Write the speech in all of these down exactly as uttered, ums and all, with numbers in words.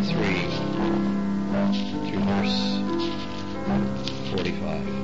thirty-three through verse forty-five.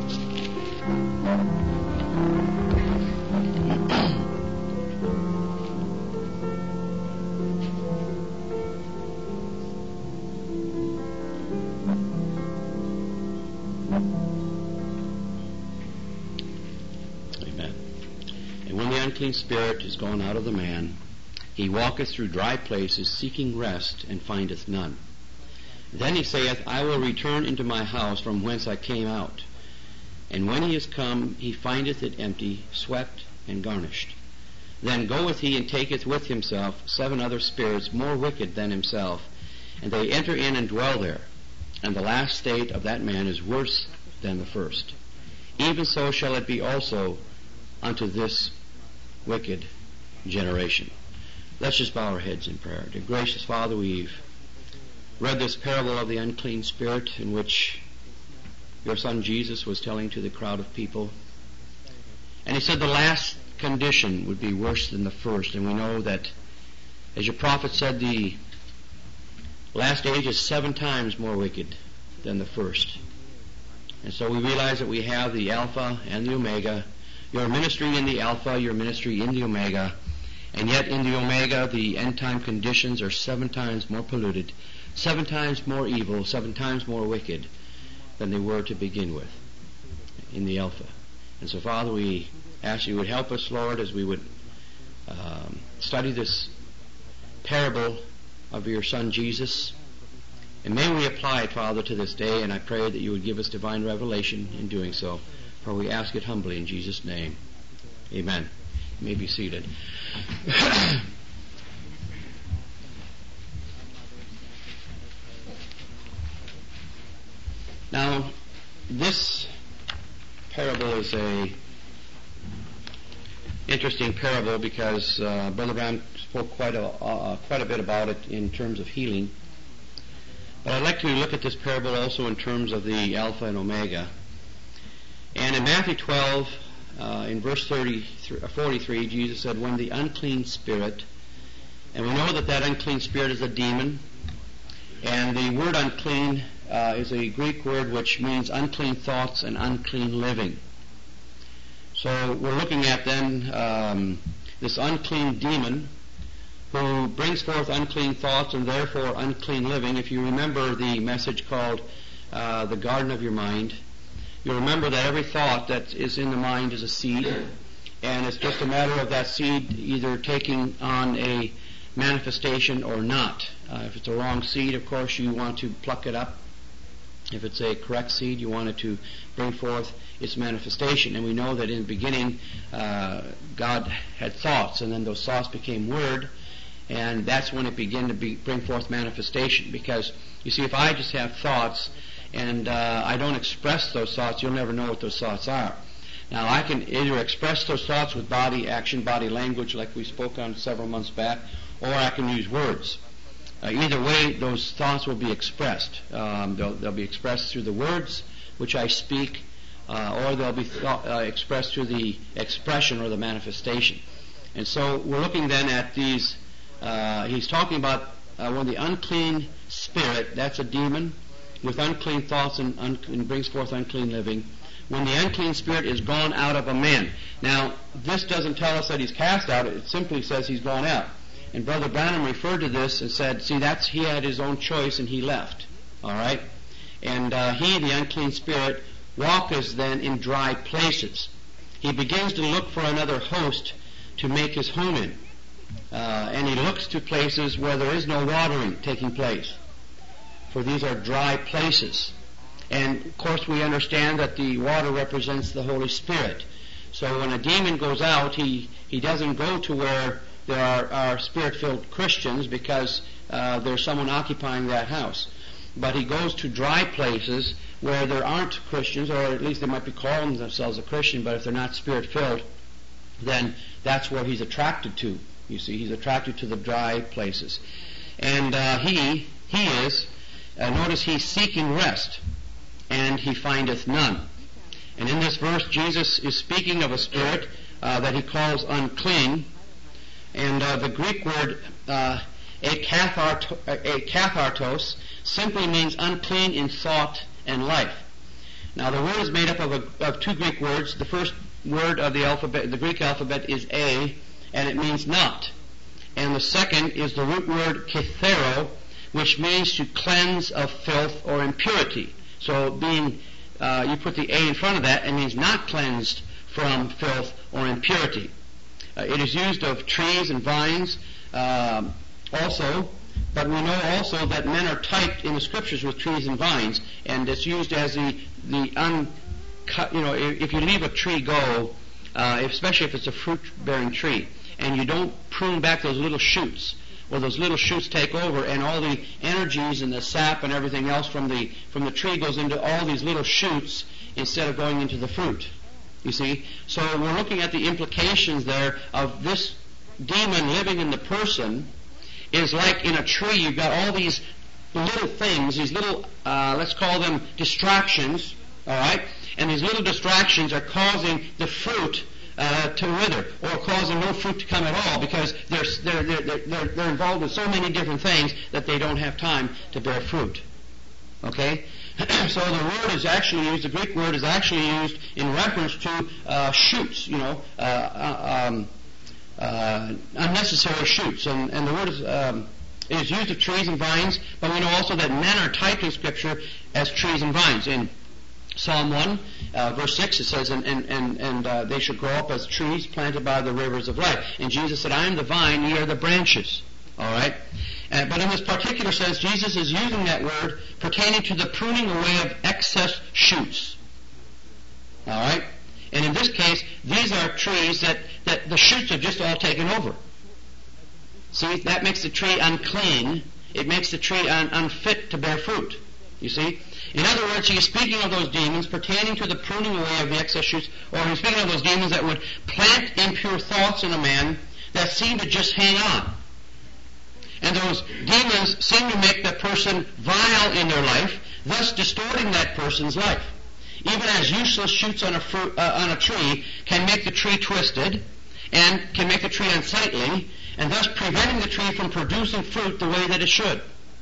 Amen. And when the unclean spirit is gone out of the man, he walketh through dry places, seeking rest, and findeth none. Then he saith, I will return into my house from whence I came out. And when he is come, he findeth it empty, swept, and garnished. Then goeth he and taketh with himself seven other spirits more wicked than himself, and they enter in and dwell there. And the last state of that man is worse than the first. Even so shall it be also unto this wicked generation. Let's just bow our heads in prayer. Dear gracious Father, we've read this parable of the unclean spirit in which your Son Jesus was telling to the crowd of people. And he said the last condition would be worse than the first. And we know that, as your prophet said, the last age is seven times more wicked than the first. And so we realize that we have the Alpha and the Omega, your ministry in the Alpha, your ministry in the Omega, and yet in the Omega the end-time conditions are seven times more polluted, seven times more evil, seven times more wicked than they were to begin with in the Alpha. And so, Father, we ask you would help us, Lord, as we would um, study this parable of your Son Jesus. And may we apply it, Father, to this day, and I pray that you would give us divine revelation in doing so. For we ask it humbly in Jesus' name. Amen. You may be seated. Now, this parable is a interesting parable because uh, Brother Branham spoke quite a uh, quite a bit about it in terms of healing. But I'd like to look at this parable also in terms of the Alpha and Omega. And in Matthew twelve, uh, in verse forty-three, Jesus said, when the unclean spirit, and we know that that unclean spirit is a demon, and the word unclean uh, is a Greek word which means unclean thoughts and unclean living. So we're looking at then um, this unclean demon who brings forth unclean thoughts and therefore unclean living. If you remember the message called uh, the Garden of Your Mind, you'll remember that every thought that is in the mind is a seed, and it's just a matter of that seed either taking on a manifestation or not. Uh, if it's a wrong seed, of course, you want to pluck it up. If it's a correct seed, you want it to bring forth its manifestation. And we know that in the beginning, uh, God had thoughts, and then those thoughts became Word, and that's when it began to be, bring forth manifestation. Because, you see, if I just have thoughts, and uh, I don't express those thoughts, you'll never know what those thoughts are. Now, I can either express those thoughts with body action, body language, like we spoke on several months back, or I can use words. Uh, either way, those thoughts will be expressed. Um, they'll, they'll be expressed through the words which I speak, uh, or they'll be th- uh, expressed through the expression or the manifestation. And so we're looking then at these, uh, he's talking about uh, when the unclean spirit, that's a demon, with unclean thoughts and, un- and brings forth unclean living, when the unclean spirit is gone out of a man. Now, this doesn't tell us that he's cast out, it simply says he's gone out. And Brother Branham referred to this and said, see, that's he had his own choice and he left. All right? And uh, he, the unclean spirit, walketh then in dry places. He begins to look for another host to make his home in. Uh, and he looks to places where there is no watering taking place. For these are dry places. And, of course, we understand that the water represents the Holy Spirit. So when a demon goes out, he, he doesn't go to where there are, are Spirit-filled Christians because uh, there's someone occupying that house. But he goes to dry places where there aren't Christians, or at least they might be calling themselves a Christian, but if they're not Spirit-filled, then that's where he's attracted to. You see, he's attracted to the dry places. And uh, he, he is, uh, notice he's seeking rest, and he findeth none. And in this verse, Jesus is speaking of a spirit uh, that he calls unclean. And uh, the Greek word uh, Akatharto, akathartos simply means unclean in thought and life. Now the word is made up of, a, of two Greek words. The first word of the alphabet, the Greek alphabet, is a, and it means not. And the second is the root word kathero, which means to cleanse of filth or impurity. So being, uh, you put the a in front of that, it means not cleansed from filth or impurity. Uh, it is used of trees and vines um, also, but we know also that men are typed in the scriptures with trees and vines, and it's used as the the uncut. You know, if, if you leave a tree go, uh, especially if it's a fruit-bearing tree, and you don't prune back those little shoots, well, those little shoots take over, and all the energies and the sap and everything else from the from the tree goes into all these little shoots instead of going into the fruit. You see? So we're looking at the implications there of this demon living in the person is like in a tree. You've got all these little things, these little, uh, let's call them distractions, all right? And these little distractions are causing the fruit uh, to wither, or causing no fruit to come at all, because they're, they're, they're, they're, they're involved in so many different things that they don't have time to bear fruit. Okay? So the word is actually used, the Greek word is actually used in reference to uh, shoots, you know, uh, uh, um, uh, unnecessary shoots. And, and the word is, um, it is used of trees and vines, but we know also that men are typed in Scripture as trees and vines. In Psalm one, uh, verse six, it says, and, and, and, and uh, they shall grow up as trees planted by the rivers of life. And Jesus said, I am the vine, ye are the branches. All right? Uh, but in this particular sense, Jesus is using that word pertaining to the pruning away of excess shoots. All right? And in this case, these are trees that, that the shoots are just all taken over. See, that makes the tree unclean. It makes the tree un- unfit to bear fruit. You see? In other words, he is speaking of those demons pertaining to the pruning away of the excess shoots, or he's speaking of those demons that would plant impure thoughts in a man that seem to just hang on. And those demons seem to make that person vile in their life, thus distorting that person's life. Even as useless shoots on a, fruit, uh, on a tree can make the tree twisted and can make the tree unsightly, and thus preventing the tree from producing fruit the way that it should.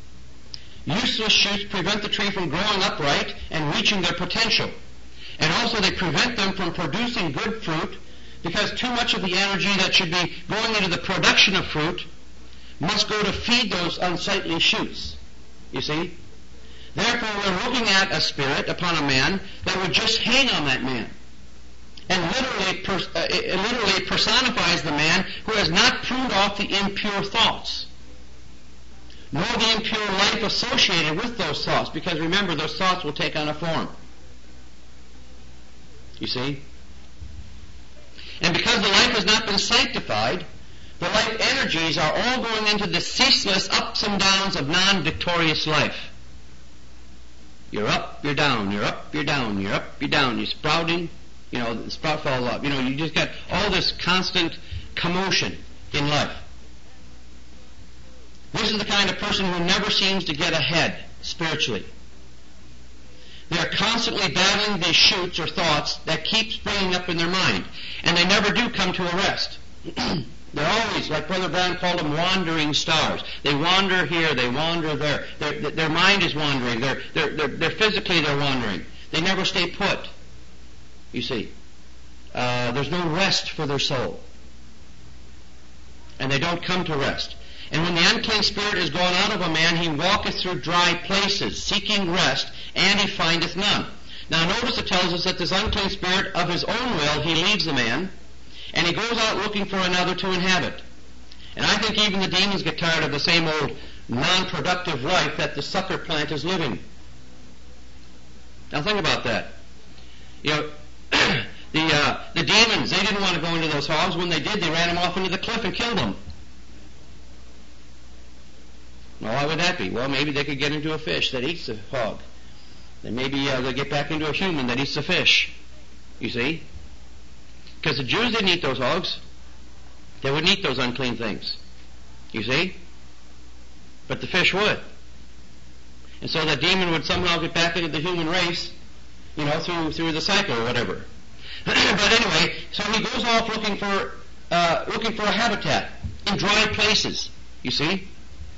Useless shoots prevent the tree from growing upright and reaching their potential. And also they prevent them from producing good fruit, because too much of the energy that should be going into the production of fruit must go to feed those unsightly shoots. You see? Therefore, we're looking at a spirit upon a man that would just hang on that man. And literally, pers- uh, it literally personifies the man who has not pruned off the impure thoughts, nor the impure life associated with those thoughts, because remember, those thoughts will take on a form. You see? And because the life has not been sanctified, the life energies are all going into the ceaseless ups and downs of non-victorious life. You're up, you're down, you're up, you're down, you're up, you're down, you're sprouting, you know, the sprout falls up. You know, you just got all this constant commotion in life. This is the kind of person who never seems to get ahead spiritually. They're constantly battling these shoots or thoughts that keep springing up in their mind, and they never do come to a rest. They're always, like Brother Brown called them, wandering stars. They wander here, they wander there. Their, their mind is wandering. They're, they're, they're, they're physically they're wandering. They never stay put, you see. Uh, there's no rest for their soul. And they don't come to rest. And when the unclean spirit is gone out of a man, he walketh through dry places, seeking rest, and he findeth none. Now notice it tells us that this unclean spirit, of his own will, he leaves the man, and he goes out looking for another to inhabit. And I think even the demons get tired of the same old non-productive life that the sucker plant is living. Now think about that. You know, the uh, the demons, they didn't want to go into those hogs. When they did, they ran them off into the cliff and killed them. Well, why would that be? Well, maybe they could get into a fish that eats the hog. Then maybe uh, they'll get back into a human that eats the fish. You see? Because the Jews didn't eat those hogs. They wouldn't eat those unclean things. You see? But the fish would. And so that demon would somehow get back into the human race, you know, through through the cycle or whatever. But anyway, so he goes off looking for uh, looking for a habitat in dry places. You see?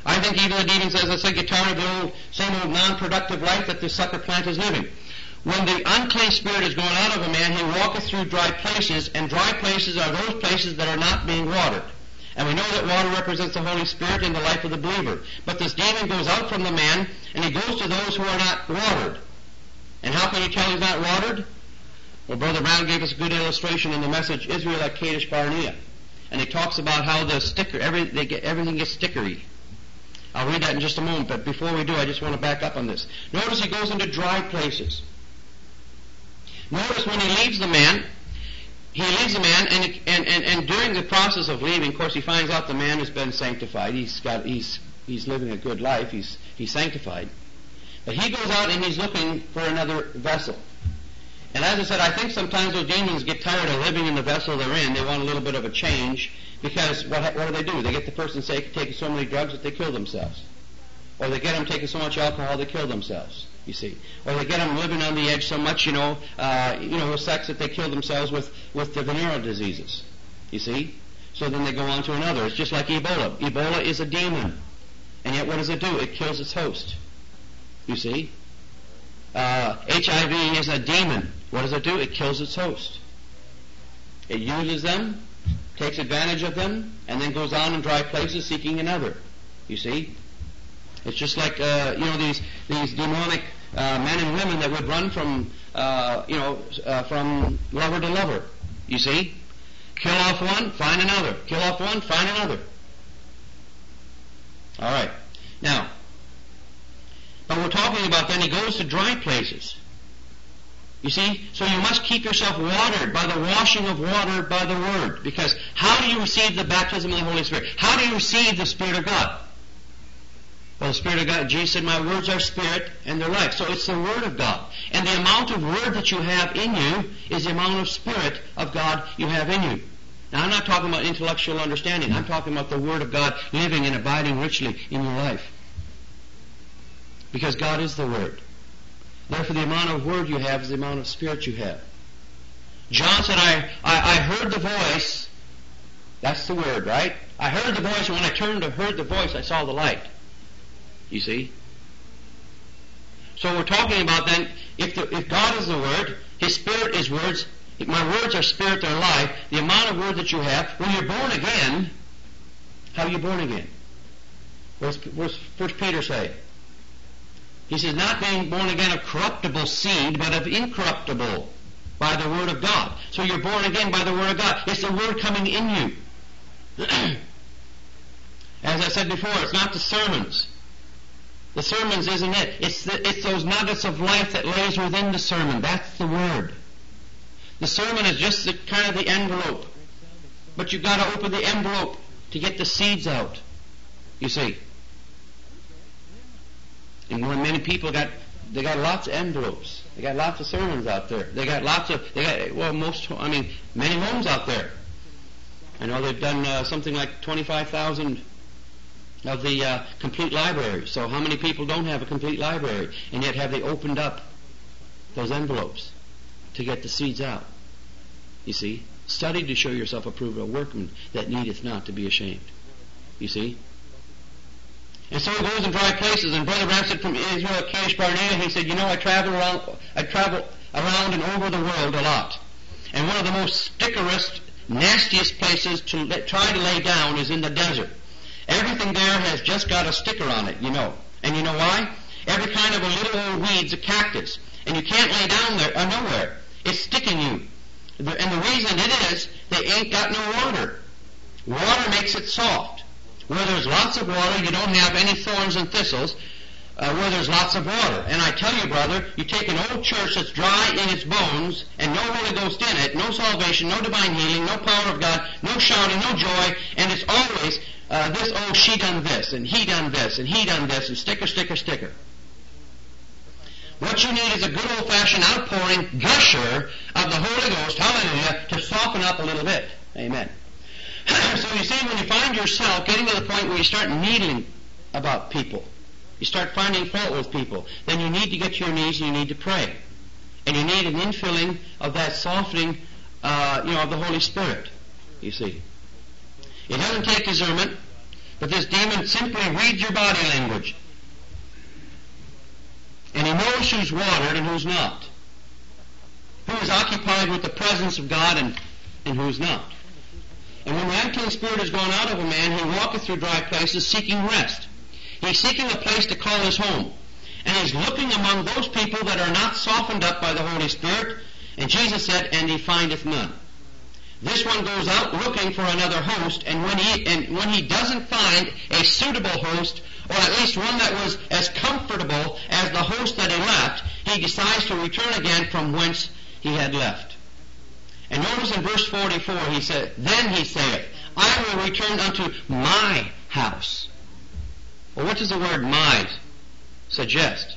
I think even the demon says, it's like you're tired of the old, same old non-productive life that the sucker plant is living. When the unclean spirit is going out of a man, he walketh through dry places, and dry places are those places that are not being watered. And we know that water represents the Holy Spirit in the life of the believer. But this demon goes out from the man, and he goes to those who are not watered. And how can you tell he's not watered? Well, Brother Brown gave us a good illustration in the message, Israel at Kadesh Barnea. And he talks about how the sticker, every, they get, everything gets stickery. I'll read that in just a moment, but before we do, I just want to back up on this. Notice he goes into dry places. Notice when he leaves the man, he leaves the man, and, and, and, and during the process of leaving, of course, he finds out the man has been sanctified. He's got, he's, he's living a good life. He's, he's sanctified. But he goes out and he's looking for another vessel. And as I said, I think sometimes those demons get tired of living in the vessel they're in. They want a little bit of a change, because what, what do they do? They get the person say, taking so many drugs that they kill themselves. Or they get them taking so much alcohol they kill themselves, you see. Or they get them living on the edge so much, you know, uh, you know, with sex that they kill themselves with, with the venereal diseases, you see. So then they go on to another. It's just like Ebola. Ebola is a demon. And yet what does it do? It kills its host, you see. Uh, H I V is a demon. What does it do? It kills its host. It uses them, takes advantage of them, and then goes on in dry places seeking another. You see? It's just like, uh, you know, these these demonic uh, men and women that would run from, uh, you know, uh, from lover to lover. You see? Kill off one, find another. Kill off one, find another. All right. Now, but we're talking about then he goes to dry places. You see? So you must keep yourself watered by the washing of water by the Word. Because how do you receive the baptism of the Holy Spirit? How do you receive the Spirit of God? Well, the Spirit of God, Jesus said, my words are spirit and they're life. So it's the Word of God. And the amount of Word that you have in you is the amount of Spirit of God you have in you. Now, I'm not talking about intellectual understanding. I'm talking about the Word of God living and abiding richly in your life. Because God is the Word. Therefore, the amount of Word you have is the amount of Spirit you have. John said, I, I, I heard the voice. That's the Word, right? I heard the voice, and when I turned to heard the voice, I saw the light. You see? So we're talking about then, if, the, if God is the Word, His Spirit is words, if my words are spirit, they're life, the amount of Word that you have, when you're born again, how are you born again? What's, what's First Peter say? He says, not being born again of corruptible seed, but of incorruptible, by the Word of God. So you're born again by the Word of God. It's the Word coming in you. As I said before, it's not the sermons. The sermons isn't it. It's, the, it's those nuggets of life that lays within the sermon. That's the Word. The sermon is just the, kind of the envelope. But you've got to open the envelope to get the seeds out. You see. And when many people got, they got lots of envelopes. They got lots of sermons out there. They got lots of, they got, well, most, I mean, many homes out there. I know they've done uh, something like twenty-five thousand of the uh, complete library. So how many people don't have a complete library? And yet have they opened up those envelopes to get the seeds out? You see? Study to show yourself approved, a workman that needeth not to be ashamed. You see? And so he goes in dry places, and Brother Branham said from Israel at Kadesh Barnea, he said, you know, I travel around, I travel around and over the world a lot. And one of the most stickerest, nastiest places to let, try to lay down is in the desert. Everything there has just got a sticker on it, you know. And you know why? Every kind of a little old weed's a cactus. And you can't lay down there, or nowhere. It's sticking you. And the reason it is, they ain't got no water. Water makes it soft. Where there's lots of water, you don't have any thorns and thistles, uh, where there's lots of water. And I tell you, brother, you take an old church that's dry in its bones, and no Holy Ghost in it, no salvation, no divine healing, no power of God, no shouting, no joy, and it's always, uh, this, oh, she done this, and he done this, and he done this, and sticker, sticker, sticker. What you need is a good old-fashioned outpouring gusher of the Holy Ghost, hallelujah, to soften up a little bit. Amen. So you see, when you find yourself getting to the point where you start needling about people, you start finding fault with people, then you need to get to your knees and you need to pray. And you need an infilling of that softening, uh, you know, of the Holy Spirit, you see. It doesn't take discernment. But this demon simply reads your body language. And he knows who's watered and who's not. Who is occupied with the presence of God and, and who's not. And when the unclean spirit is gone out of a man, he walketh through dry places seeking rest. He's seeking a place to call his home. And he's looking among those people that are not softened up by the Holy Spirit. And Jesus said, and he findeth none. This one goes out looking for another host, and when he and when he doesn't find a suitable host, or at least one that was as comfortable as the host that he left, he decides to return again from whence he had left. And notice in verse forty-four, he said, Then he saith, I will return unto my house. Well, what does the word my suggest?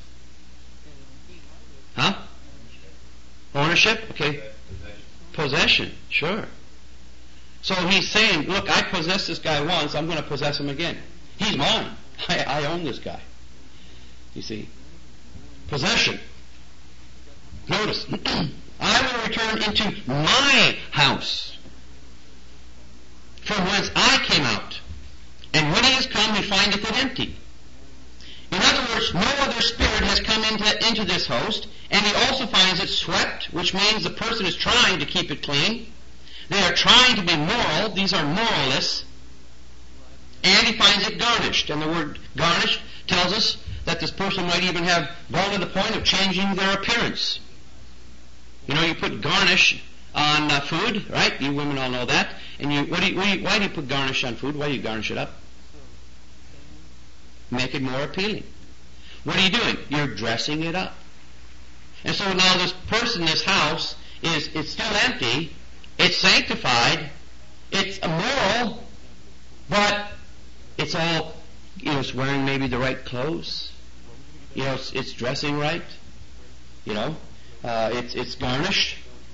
Huh? Ownership? Okay. Possession, sure. So he's saying, look, I possessed this guy once, I'm going to possess him again. He's mine. I, I own this guy. You see? Possession. Notice, I will return into my house, from whence I came out. And when he is come, he findeth it empty. In other words, no other spirit has come into, into this host, and he also finds it swept, which means the person is trying to keep it clean. They are trying to be moral. These are moralists. And he finds it garnished. And the word garnished tells us that this person might even have gone to the point of changing their appearance. You know, you put garnish on uh, food, right? You women all know that. And you, what do you, what do you, why do you put garnish on food? Why do you garnish it up? Make it more appealing. What are you doing? You're dressing it up. And so now this person, this house, is it's still empty, it's sanctified, it's immoral, but it's all, you know, it's wearing maybe the right clothes, you know, it's, it's dressing right, you know, uh, it's it's garnished.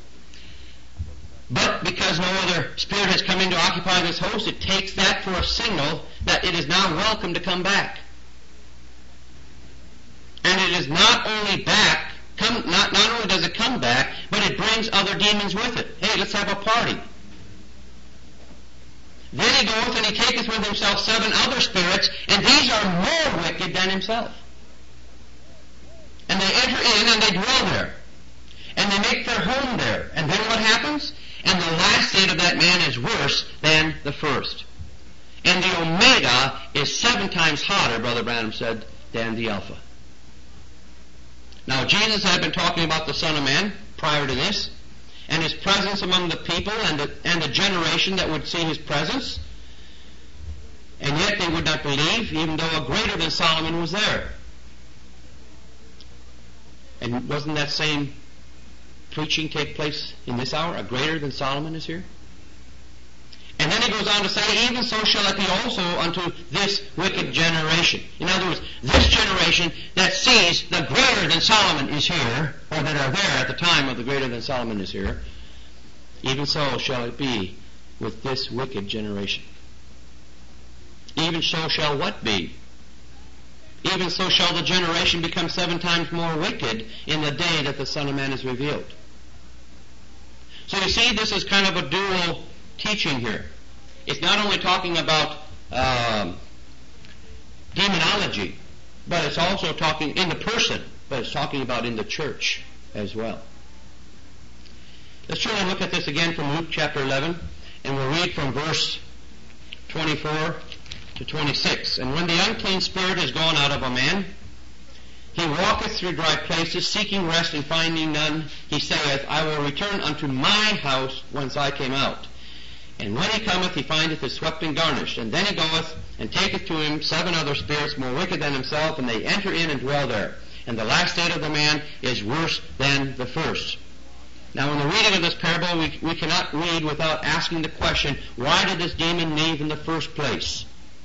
But because no other spirit has come in to occupy this host, it takes that for a signal that it is now welcome to come back. And it is not only back, come, not, not only does it come back, but it brings other demons with it. Hey, let's have a party. Then he goeth and he taketh with himself seven other spirits, and these are more wicked than himself. And they enter in and they dwell there. And they make their home there. And then what happens? And the last state of that man is worse than the first. And the Omega is seven times hotter, Brother Branham said, than the Alpha. Now, Jesus had been talking about the Son of Man prior to this, and his presence among the people and the, and the generation that would see his presence, and yet they would not believe, even though a greater than Solomon was there. And wasn't that same preaching take place in this hour? A greater than Solomon is here? And then he goes on to say, even so shall it be also unto this wicked generation. In other words, this generation that sees the greater than Solomon is here, or that are there at the time of the greater than Solomon is here, even so shall it be with this wicked generation. Even so shall what be? Even so shall the generation become seven times more wicked in the day that the Son of Man is revealed. So you see, this is kind of a dual teaching here. It's not only talking about um, demonology, but it's also talking in the person, but it's talking about in the church as well. Let's try and look at this again from Luke chapter eleven, and we'll read from verse twenty-four to twenty-six. And when the unclean spirit is gone out of a man, he walketh through dry places, seeking rest and finding none. He saith, I will return unto my house whence I came out. And when he cometh, he findeth it swept and garnished. And then he goeth and taketh to him seven other spirits more wicked than himself, and they enter in and dwell there. And the last state of the man is worse than the first. Now, in the reading of this parable, we, we cannot read without asking the question, why did this demon leave in the first place?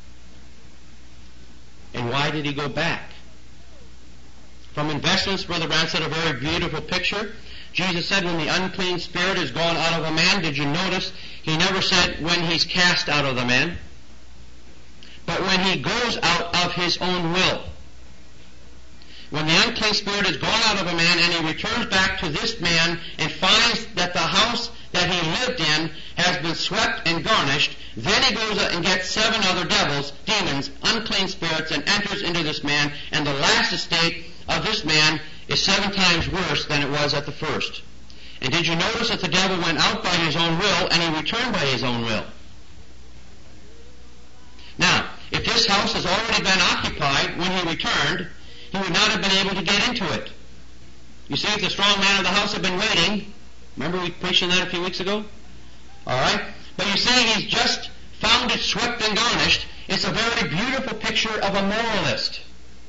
And why did he go back? From Investments, Brother Branham said a very beautiful picture. Jesus said when the unclean spirit is gone out of a man, did you notice he never said when he's cast out of the man, but when he goes out of his own will. When the unclean spirit is gone out of a man and he returns back to this man and finds that the house that he lived in has been swept and garnished, then he goes and gets seven other devils, demons, demons, unclean spirits, and enters into this man, and the last estate of this man is seven times worse than it was at the first. And did you notice that the devil went out by his own will, and he returned by his own will? Now, if this house has already been occupied when he returned, he would not have been able to get into it. You see, if the strong man of the house had been waiting, remember we preached on that a few weeks ago? All right? But you see, he's just found it swept and garnished. It's a very beautiful picture of a moralist.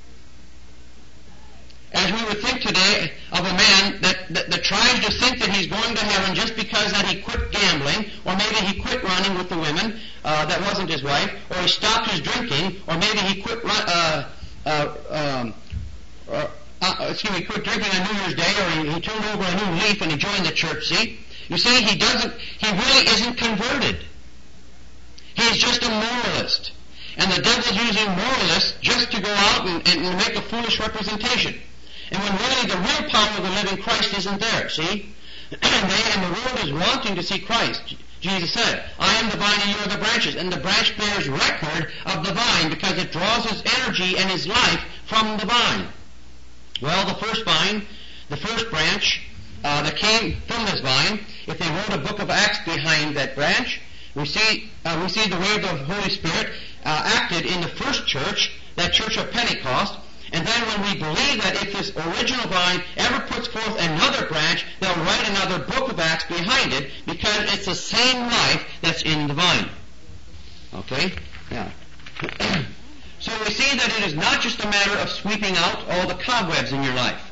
As we would think today of a man that, that, that tries to think that he's going to heaven just because that he quit gambling, or maybe he quit running with the women uh, that wasn't his wife, or he stopped his drinking, or maybe he quit run, uh, uh, um, or, uh, excuse me, quit drinking on New Year's Day, or he, he turned over a new leaf and he joined the church. See, you see, he doesn't. He really isn't converted. He's just a moralist, and the devil's using moralists just to go out and, and make a foolish representation. And when really the real power of the living Christ isn't there, see? they, and the world is wanting to see Christ. Jesus said, I am the vine and you are the branches. And the branch bears record of the vine because it draws its energy and its life from the vine. Well, the first vine, the first branch uh, that came from this vine, if they wrote a book of Acts behind that branch, we see, uh, we see the way of the Holy Spirit uh, acted in the first church, that church of Pentecost. And then when we believe that if this original vine ever puts forth another branch, they'll write another book of Acts behind it because it's the same life that's in the vine. Okay? Yeah. So we see that it is not just a matter of sweeping out all the cobwebs in your life.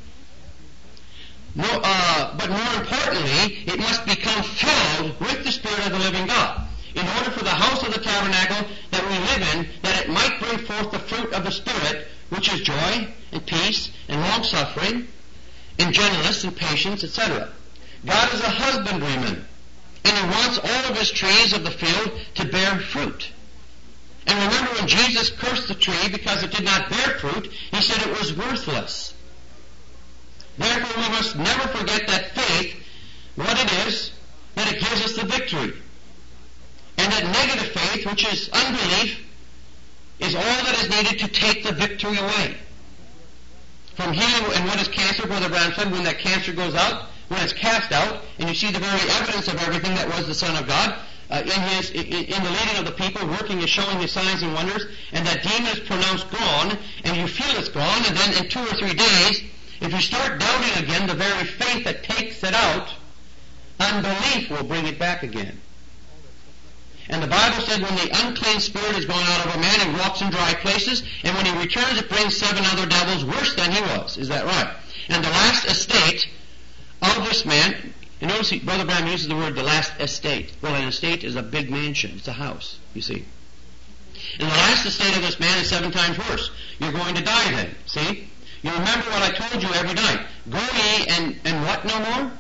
No, uh, but more importantly, it must become filled with the Spirit of the living God. In order for the house of the tabernacle that we live in, that it might bring forth the fruit of the Spirit, which is joy and peace and long-suffering and gentleness and patience, et cetera. God is a husbandryman, and He wants all of His trees of the field to bear fruit. And remember when Jesus cursed the tree because it did not bear fruit, He said it was worthless. Therefore we must never forget that faith, what it is, that it gives us the victory. And that negative faith, which is unbelief, is all that is needed to take the victory away. From healing, and what is cancer, Brother Brown said, when that cancer goes out, when it's cast out, and you see the very evidence of everything that was the Son of God, uh, in his, in, in the leading of the people, working and showing His signs and wonders, and that demon is pronounced gone, and you feel it's gone, and then in two or three days, if you start doubting again, the very faith that takes it out, unbelief will bring it back again. And the Bible said when the unclean spirit is gone out of a man, he walks in dry places, and when he returns it brings seven other devils worse than he was. Is that right? And the last estate of this man, and notice he, Brother Branham uses the word the last estate. Well, an estate is a big mansion. It's a house, you see. And the last estate of this man is seven times worse. You're going to die then, see? You remember what I told you every night. Go ye and, and what no more?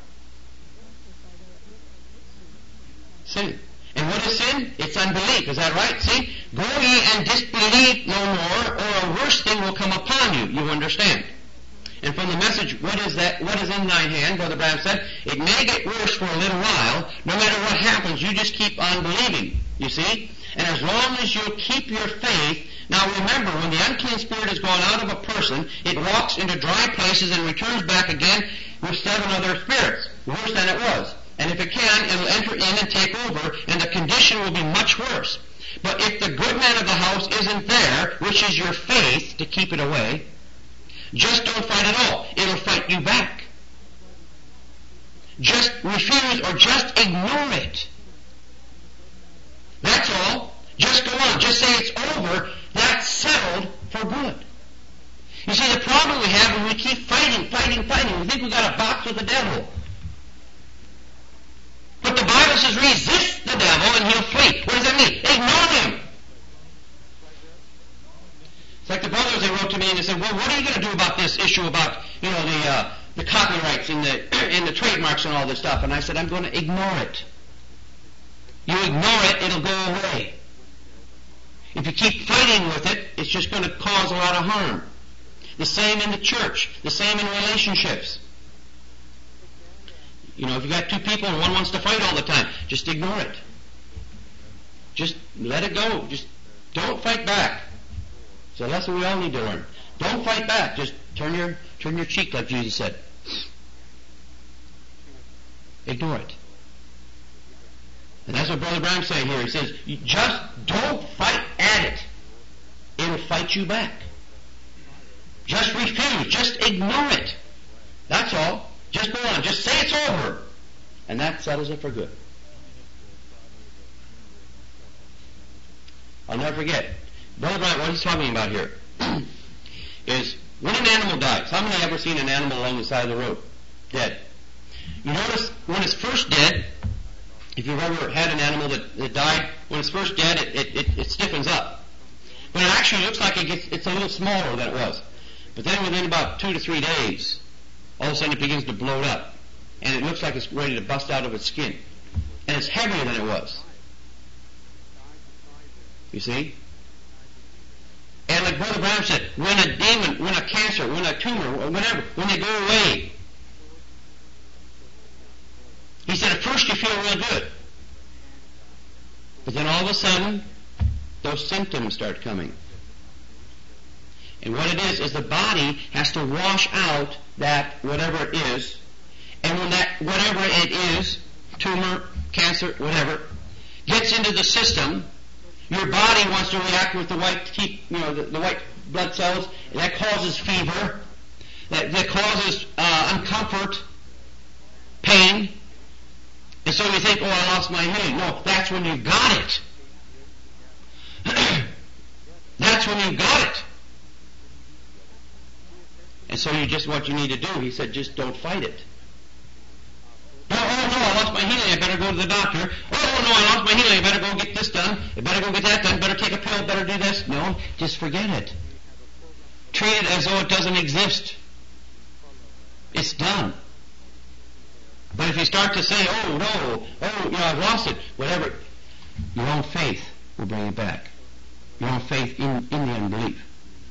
Sin. And what is sin? It's unbelief. Is that right? See? Go ye and disbelieve no more, or a worse thing will come upon you. You understand? And from the message, what is that? What is in thine hand? Brother Branham said, it may get worse for a little while. No matter what happens, you just keep on believing. You see? And as long as you keep your faith, now remember, when the unclean spirit has gone out of a person, it walks into dry places and returns back again with seven other spirits, worse than it was. And if it can, it will enter in and take over, and the condition will be much worse. But if the good man of the house isn't there, which is your faith to keep it away, just don't fight at all. It'll fight you back. Just refuse or just ignore it. That's all. Just go on. Just say it's over. That's settled for good. You see, the problem we have is we keep fighting, fighting, fighting. We think we've got a box with the devil. But the Bible says resist the devil and he'll flee. What does that mean? Ignore him. It's like the brothers, they wrote to me and they said, well, what are you going to do about this issue about, you know, the uh, the copyrights and the, and the trademarks and all this stuff? And I said, I'm going to ignore it. You ignore it, it'll go away. If you keep fighting with it, it's just going to cause a lot of harm. The same in the church. The same in relationships. You know, if you got two people and one wants to fight all the time, just ignore it. Just let it go. Just Don't fight back. It's a lesson we all need to learn. Don't fight back. Just turn your turn your cheek, like Jesus said. Ignore it. And that's what Brother Branham's saying here. He says, you just don't fight at it. It'll fight you back. Just refuse. Just ignore it. That's all. Just go on. Just say it's over. And that settles it for good. I'll never forget. Brother Branham, what he's talking about here is when an animal dies. How many have ever seen an animal along the side of the road? Dead. You notice when it's first dead, if you've ever had an animal that, that died, when it's first dead, it, it, it, it stiffens up. But it actually looks like it gets, it's a little smaller than it was. But then within about two to three days, all of a sudden it begins to bloat up. And it looks like it's ready to bust out of its skin. And it's heavier than it was. You see? And like Brother Branham said, when a demon, when a cancer, when a tumor, or whatever, when they go away, he said at first you feel real good. But then all of a sudden, those symptoms start coming. And what it is, is the body has to wash out that whatever it is. And when that whatever it is, tumor, cancer, whatever, gets into the system, your body wants to react with the white, you know, the, the white blood cells, and that causes fever, that, that causes uh, uncomfort, pain. And so you think, oh, I lost my hearing. No, that's when you got it. That's when you got it. And so you just, what you need to do, he said, just don't fight it. No, oh no, I lost my healing, I better go to the doctor. Oh no, I lost my healing, I better go get this done. I better go get that done, better take a pill, better do this. No, just forget it. Treat it as though it doesn't exist. It's done. But if you start to say, oh no, oh, you know, I've lost it, whatever, your own faith will bring it back. Your own faith in, in the unbelief.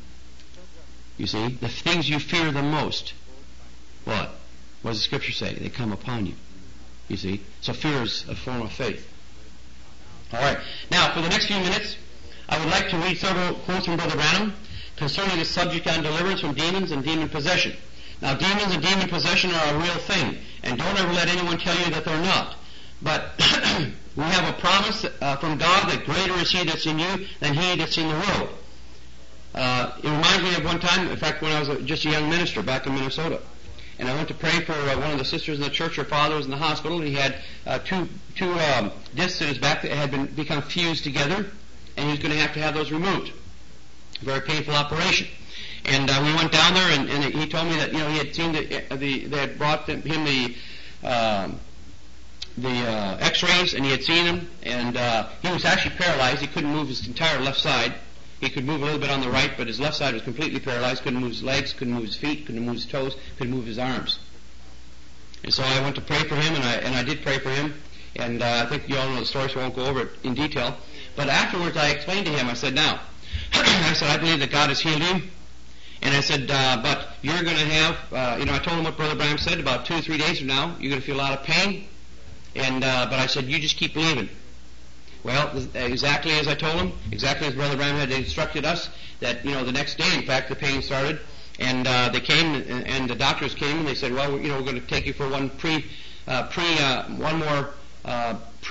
You see, the things you fear the most, what? What does the Scripture say? They come upon you. You see? So fear is a form of faith. All right. Now, for the next few minutes, I would like to read several quotes from Brother Branham concerning the subject on deliverance from demons and demon possession. Now, demons and demon possession are a real thing, and don't ever let anyone tell you that they're not. But we have a promise uh, from God that greater is He that's in you than he that's in the world. Uh, it reminds me of one time, in fact, when I was a, just a young minister back in Minnesota. And I went to pray for uh, one of the sisters in the church. Her father was in the hospital, and he had uh, two two um, discs in his back that had been become fused together, and he was going to have to have those removed. Very painful operation. And uh, we went down there, and, and he told me that you know he had seen the, uh, the they had brought them, him the um, the uh, X-rays, and he had seen them, and uh, he was actually paralyzed. He couldn't move his entire left side. He could move a little bit on the right, but his left side was completely paralyzed. Couldn't move his legs, couldn't move his feet, couldn't move his toes, couldn't move his arms. And so I went to pray for him, and I and I did pray for him. And uh, I think you all know the story, so I won't go over it in detail. But afterwards, I explained to him. I said, "Now," I said, "I believe that God has healed you." And I said, uh, "But you're going to have," uh, you know, I told him what Brother Branham said. About two or three days from now, you're going to feel a lot of pain. And uh, but I said, "You just keep believing." Well, exactly as I told him, exactly as Brother Branham had instructed us, that, you know, the next day, in fact, the pain started, and uh, they came, and, and the doctors came, and they said, well, you know, we're going to take you for one pre, uh, pre, uh, one more uh,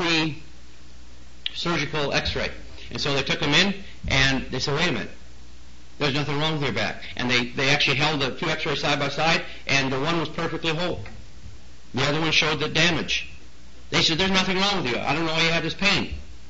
pre-surgical X-ray. And so they took him in, and they said, wait a minute, there's nothing wrong with your back. And they, they actually held the two X-rays side by side, and the one was perfectly whole. The other one showed the damage. They said, there's nothing wrong with you. I don't know why you have this pain.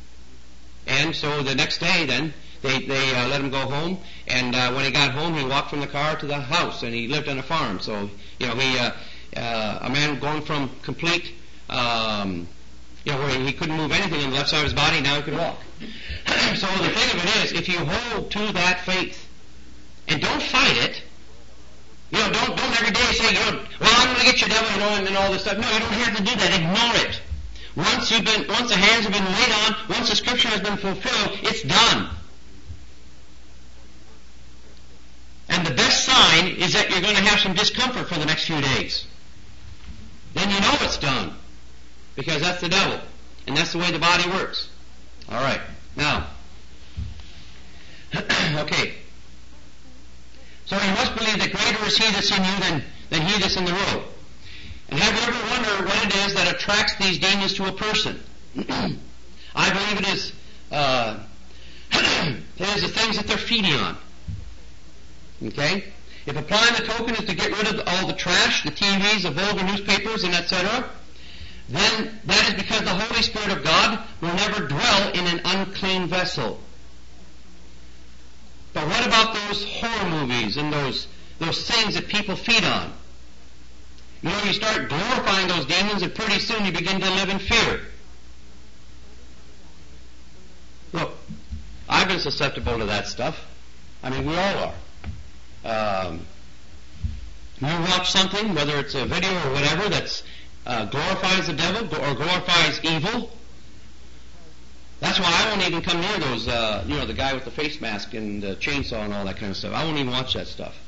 And so the next day, then, they, they uh, let him go home. And uh, when he got home, he walked from the car to the house, and he lived on a farm. So, you know, he uh, uh, a man going from complete, um, you know, where he couldn't move anything on the left side of his body, now he could walk. So the thing of it is, if you hold to that faith, and don't fight it, you know, don't don't every day say, you know, well, I'm going to get you, devil, you know, and, and all this stuff. No, you don't have to do that. Ignore it. Once you've been, once the hands have been laid on, once the Scripture has been fulfilled, it's done. And the best sign is that you're going to have some discomfort for the next few days. Then you know it's done, because that's the devil, and that's the way the body works. All right. Now, Okay. So you must believe that greater is he that's in you than, than he that's in the world. And have you ever wondered what it is that attracts these demons to a person? I believe it is, uh, it is the things that they're feeding on. Okay? If applying the token is to get rid of all the trash, the T Vs, the vulgar newspapers, and et cetera, then that is because the Holy Spirit of God will never dwell in an unclean vessel. But what about those horror movies and those those things that people feed on? You know, you start glorifying those demons, and pretty soon you begin to live in fear. Look, I've been susceptible to that stuff. I mean, we all are. Um, you watch something, whether it's a video or whatever, that's uh, glorifies the devil or glorifies evil. That's why I won't even come near those, uh, you know, the guy with the face mask and the chainsaw and all that kind of stuff. I won't even watch that stuff.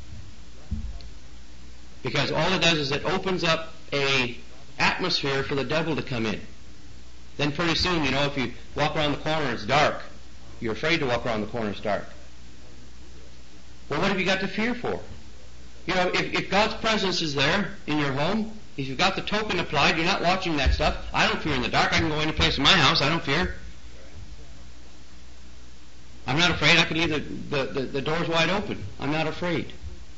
Because all it does is it opens up a atmosphere for the devil to come in. Then pretty soon, you know, if you walk around the corner and it's dark, you're afraid to walk around the corner and it's dark. Well, what have you got to fear for? You know, if, if God's presence is there in your home, if you've got the token applied, you're not watching that stuff. I don't fear in the dark. I can go any place in my house. I don't fear. I'm not afraid. I can leave the, the, the, the doors wide open. I'm not afraid.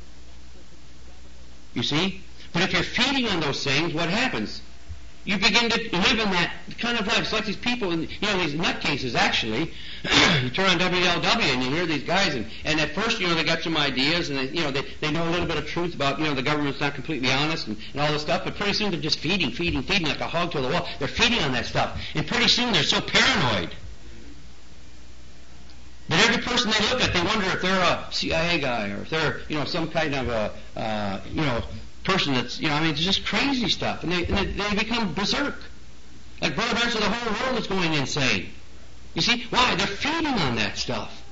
You see? But if you're feeding on those things, what happens? You begin to live in that kind of life. It's like these people, and you know, these nutcases actually, you turn on W L W and you hear these guys, and, and at first, you know, they got some ideas, and they, you know, they, they know a little bit of truth about, you know, the government's not completely honest and, and all this stuff, but pretty soon they're just feeding, feeding, feeding like a hog to the wall. They're feeding on that stuff. And pretty soon they're so paranoid that every person they look at, they wonder if they're a C I A guy or if they're, you know, some kind of a, uh, you know, person that's, you know, I mean, it's just crazy stuff. And they, and they, they become berserk. Like Brother Branch, the whole world is going insane. You see? Why? They're feeding on that stuff.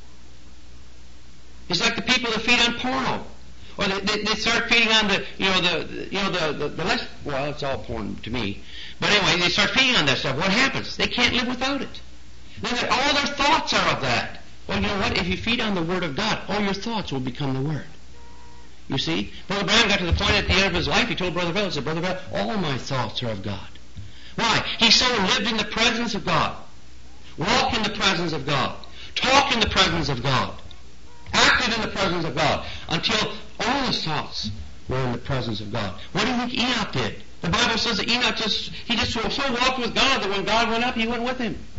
It's like the people that feed on porno. Or they, they, they start feeding on the, you know, the, the you know, the, the, the less, well, it's all porn to me. But anyway, they start feeding on that stuff. What happens? They can't live without it. Then all their thoughts are of that. Well, you know what? If you feed on the Word of God, all your thoughts will become the Word. You see? Brother Branham got to the point at the end of his life, he told Brother Bell, he said, Brother Bell, all my thoughts are of God. Why? He so lived in the presence of God. Walked in the presence of God. Talked in the presence of God. Acted in the presence of God. Until all his thoughts were in the presence of God. What do you think Enoch did? The Bible says that Enoch just, he just so walked with God that when God went up, he went with him.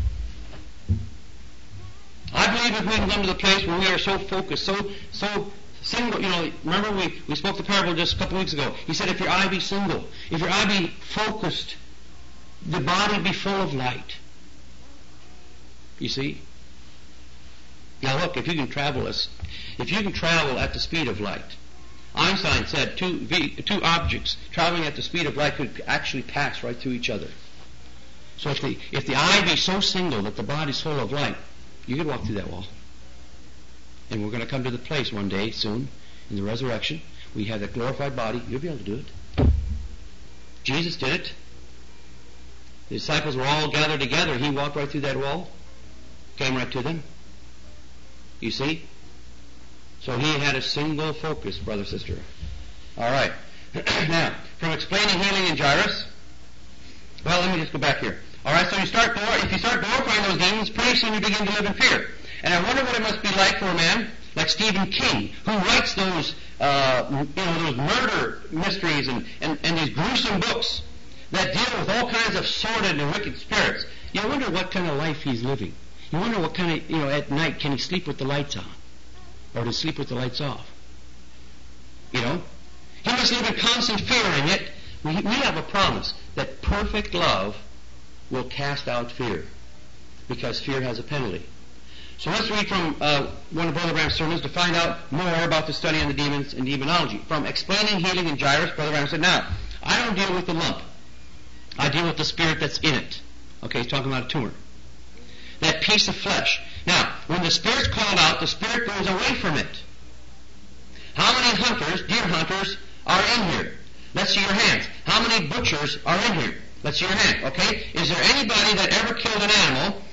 I believe if we can come to the place where we are so focused, so, so, single, you know, remember we, we spoke the parable just a couple weeks ago. He said, if your eye be single, if your eye be focused, the body be full of light. You see? Now look, if you can travel as, if you can travel at the speed of light, Einstein said two, v, two objects traveling at the speed of light could actually pass right through each other. So if the, if the eye be so single that the body's full of light, you could walk through that wall. And we're going to come to the place one day soon, in the resurrection, we have that glorified body. You'll be able to do it. Jesus did it. The disciples were all gathered together. He walked right through that wall, came right to them. You see? So he had a single focus, brother, sister. All right. Now, from explaining healing in Jairus, well, let me just go back here. All right, so you start if you start glorifying those demons, pretty soon you begin to live in fear. And I wonder what it must be like for a man like Stephen King, who writes those, uh, you know, those murder mysteries and, and, and these gruesome books that deal with all kinds of sordid and wicked spirits. You wonder what kind of life he's living. You wonder what kind of, you know, at night, can he sleep with the lights on? Or does he sleep with the lights off? You know? He must live in constant fear, and yet we, we have a promise that perfect love will cast out fear, because fear has a penalty. So let's read from uh, one of Brother Branham's sermons to find out more about the study on the demons and demonology. From explaining healing in Jairus, Brother Branham said, now, I don't deal with the lump. I deal with the spirit that's in it. Okay, he's talking about a tumor. That piece of flesh. Now, when the spirit's called out, the spirit goes away from it. How many hunters, deer hunters, are in here? Let's see your hands. How many butchers are in here? Let's see your hand, okay? Is there anybody that ever killed an animal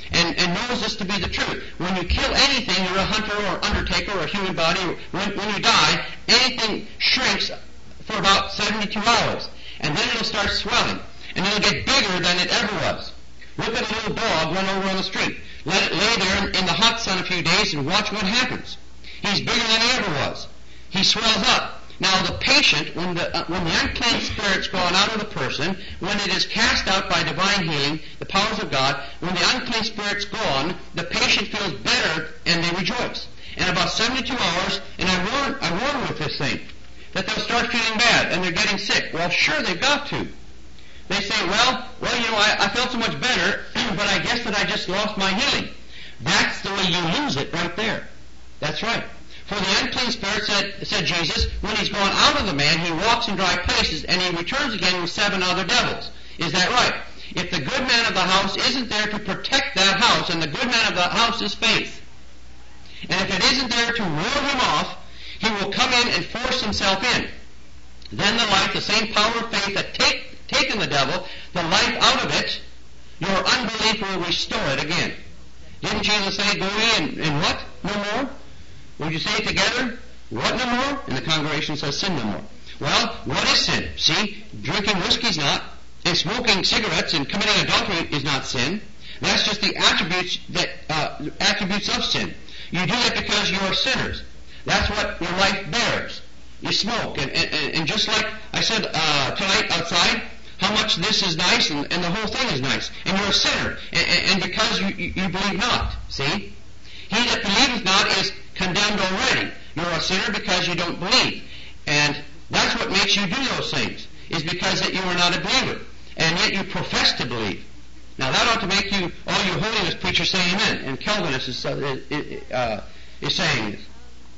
and, and knows this to be the truth. When you kill anything, you're a hunter or undertaker or a human body. When, when you die, anything shrinks for about seventy-two hours. And then it'll start swelling. And it'll get bigger than it ever was. Look at a little dog run over on the street. Let it lay there in the hot sun a few days and watch what happens. He's bigger than he ever was. He swells up. Now the patient, when the, uh, when the unclean spirit's gone out of the person, when it is cast out by divine healing, the powers of God, when the unclean spirit's gone, the patient feels better and they rejoice. And about seventy-two hours, and I warn, I warn with this thing, that they'll start feeling bad and they're getting sick. Well, sure, they've got to. They say, well, well, you know, I, I felt so much better, but I guess that I just lost my healing. That's the way you lose it right there. That's right. For the unclean spirit, said, said Jesus, when he's gone out of the man, he walks in dry places, and he returns again with seven other devils. Is that right? If the good man of the house isn't there to protect that house, and the good man of the house is faith, and if it isn't there to ward him off, he will come in and force himself in. Then the life, the same power of faith that take taken the devil, the life out of it, your unbelief will restore it again. Didn't Jesus say, go ye and, and what? No more? Would you say it together? What no more? And the congregation says, sin no more. Well, what is sin? See, drinking whiskey's not, and smoking cigarettes and committing adultery is not sin. That's just the attributes that uh, attributes of sin. You do that because you are sinners. That's what your life bears. You smoke, and, and, and just like I said uh, tonight outside, how much this is nice, and, and the whole thing is nice. And you're a sinner, and, and because you, you, you believe not. See? He that believeth not is condemned already. You're a sinner because you don't believe. And that's what makes you do those things, is because that you are not a believer. And yet you profess to believe. Now that ought to make you, all you holiness preachers say amen. And Calvinist is, uh, uh, is saying this.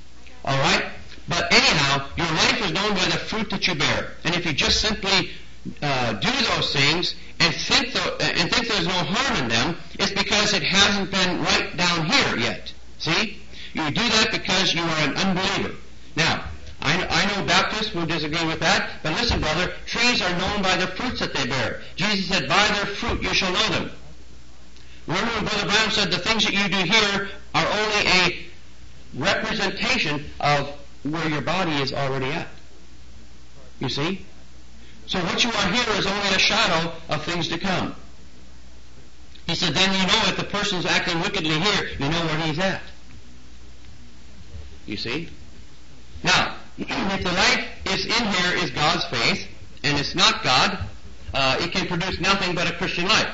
All right? But anyhow, your life is known by the fruit that you bear. And if you just simply uh, do those things and think the, and think there's no harm in them, it's because it hasn't been right down here yet. See? You do that because you are an unbeliever. Now, I, I know Baptists will disagree with that, but listen, brother, trees are known by the fruits that they bear. Jesus said, by their fruit you shall know them. Remember when Brother Brown said the things that you do here are only a representation of where your body is already at. You see? So what you are here is only a shadow of things to come. He said, then you know if the person's acting wickedly here, you know where he's at. You see? Now, if the life is in here is God's faith, and it's not God, uh, it can produce nothing but a Christian life.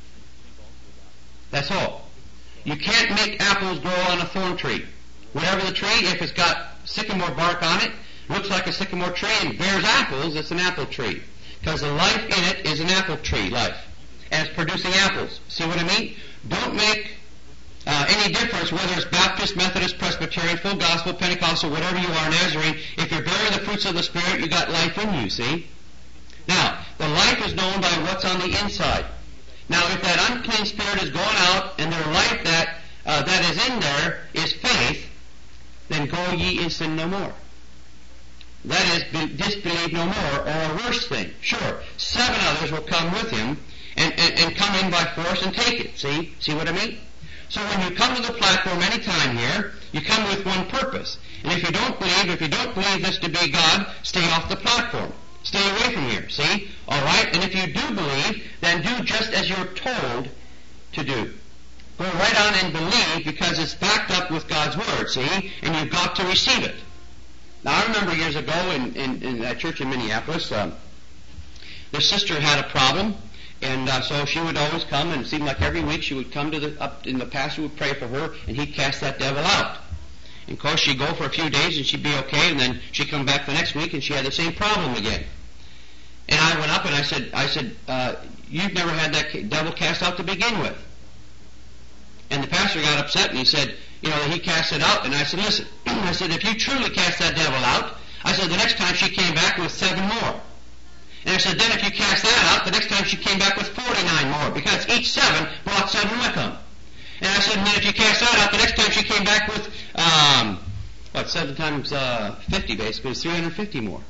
That's all. You can't make apples grow on a thorn tree. Whatever the tree, if it's got sycamore bark on it, looks like a sycamore tree and bears apples, it's an apple tree. Because the life in it is an apple tree life. And it's producing apples. See what I mean? Don't make uh, any difference whether it's Baptist, Methodist, Presbyterian, Full Gospel, Pentecostal, whatever you are, Nazarene. If you're bearing the fruits of the Spirit, you got life in you, see? Now, the life is known by what's on the inside. Now, if that unclean spirit has gone out and their life that uh, that is in there is faith, then go ye and sin no more. That is, be, disbelieve no more, or a worse thing. Sure, seven others will come with him and, and, and come in by force and take it. See? See what I mean? So when you come to the platform any time here, you come with one purpose. And if you don't believe, if you don't believe this to be God, stay off the platform. Stay away from here. See? All right? And if you do believe, then do just as you're told to do. Go right on and believe because it's backed up with God's Word, see? And you've got to receive it. Now, I remember years ago in, in, in that church in Minneapolis, uh, this sister had a problem, and uh, so she would always come, and it seemed like every week she would come to the, up, and the pastor would pray for her, and he'd cast that devil out. And of course, she'd go for a few days, and she'd be okay, and then she'd come back the next week, and she had the same problem again. And I went up, and I said, I said, uh, you've never had that devil cast out to begin with. And the pastor got upset, and he said, you know, he cast it out. And I said, listen, I said, if you truly cast that devil out, I said, the next time she came back with seven more. And I said, then if you cast that out, the next time she came back with forty-nine more, because each seven brought seven with them. And I said, and then if you cast that out, the next time she came back with, um, what, seven times uh, fifty, basically, was three hundred fifty more.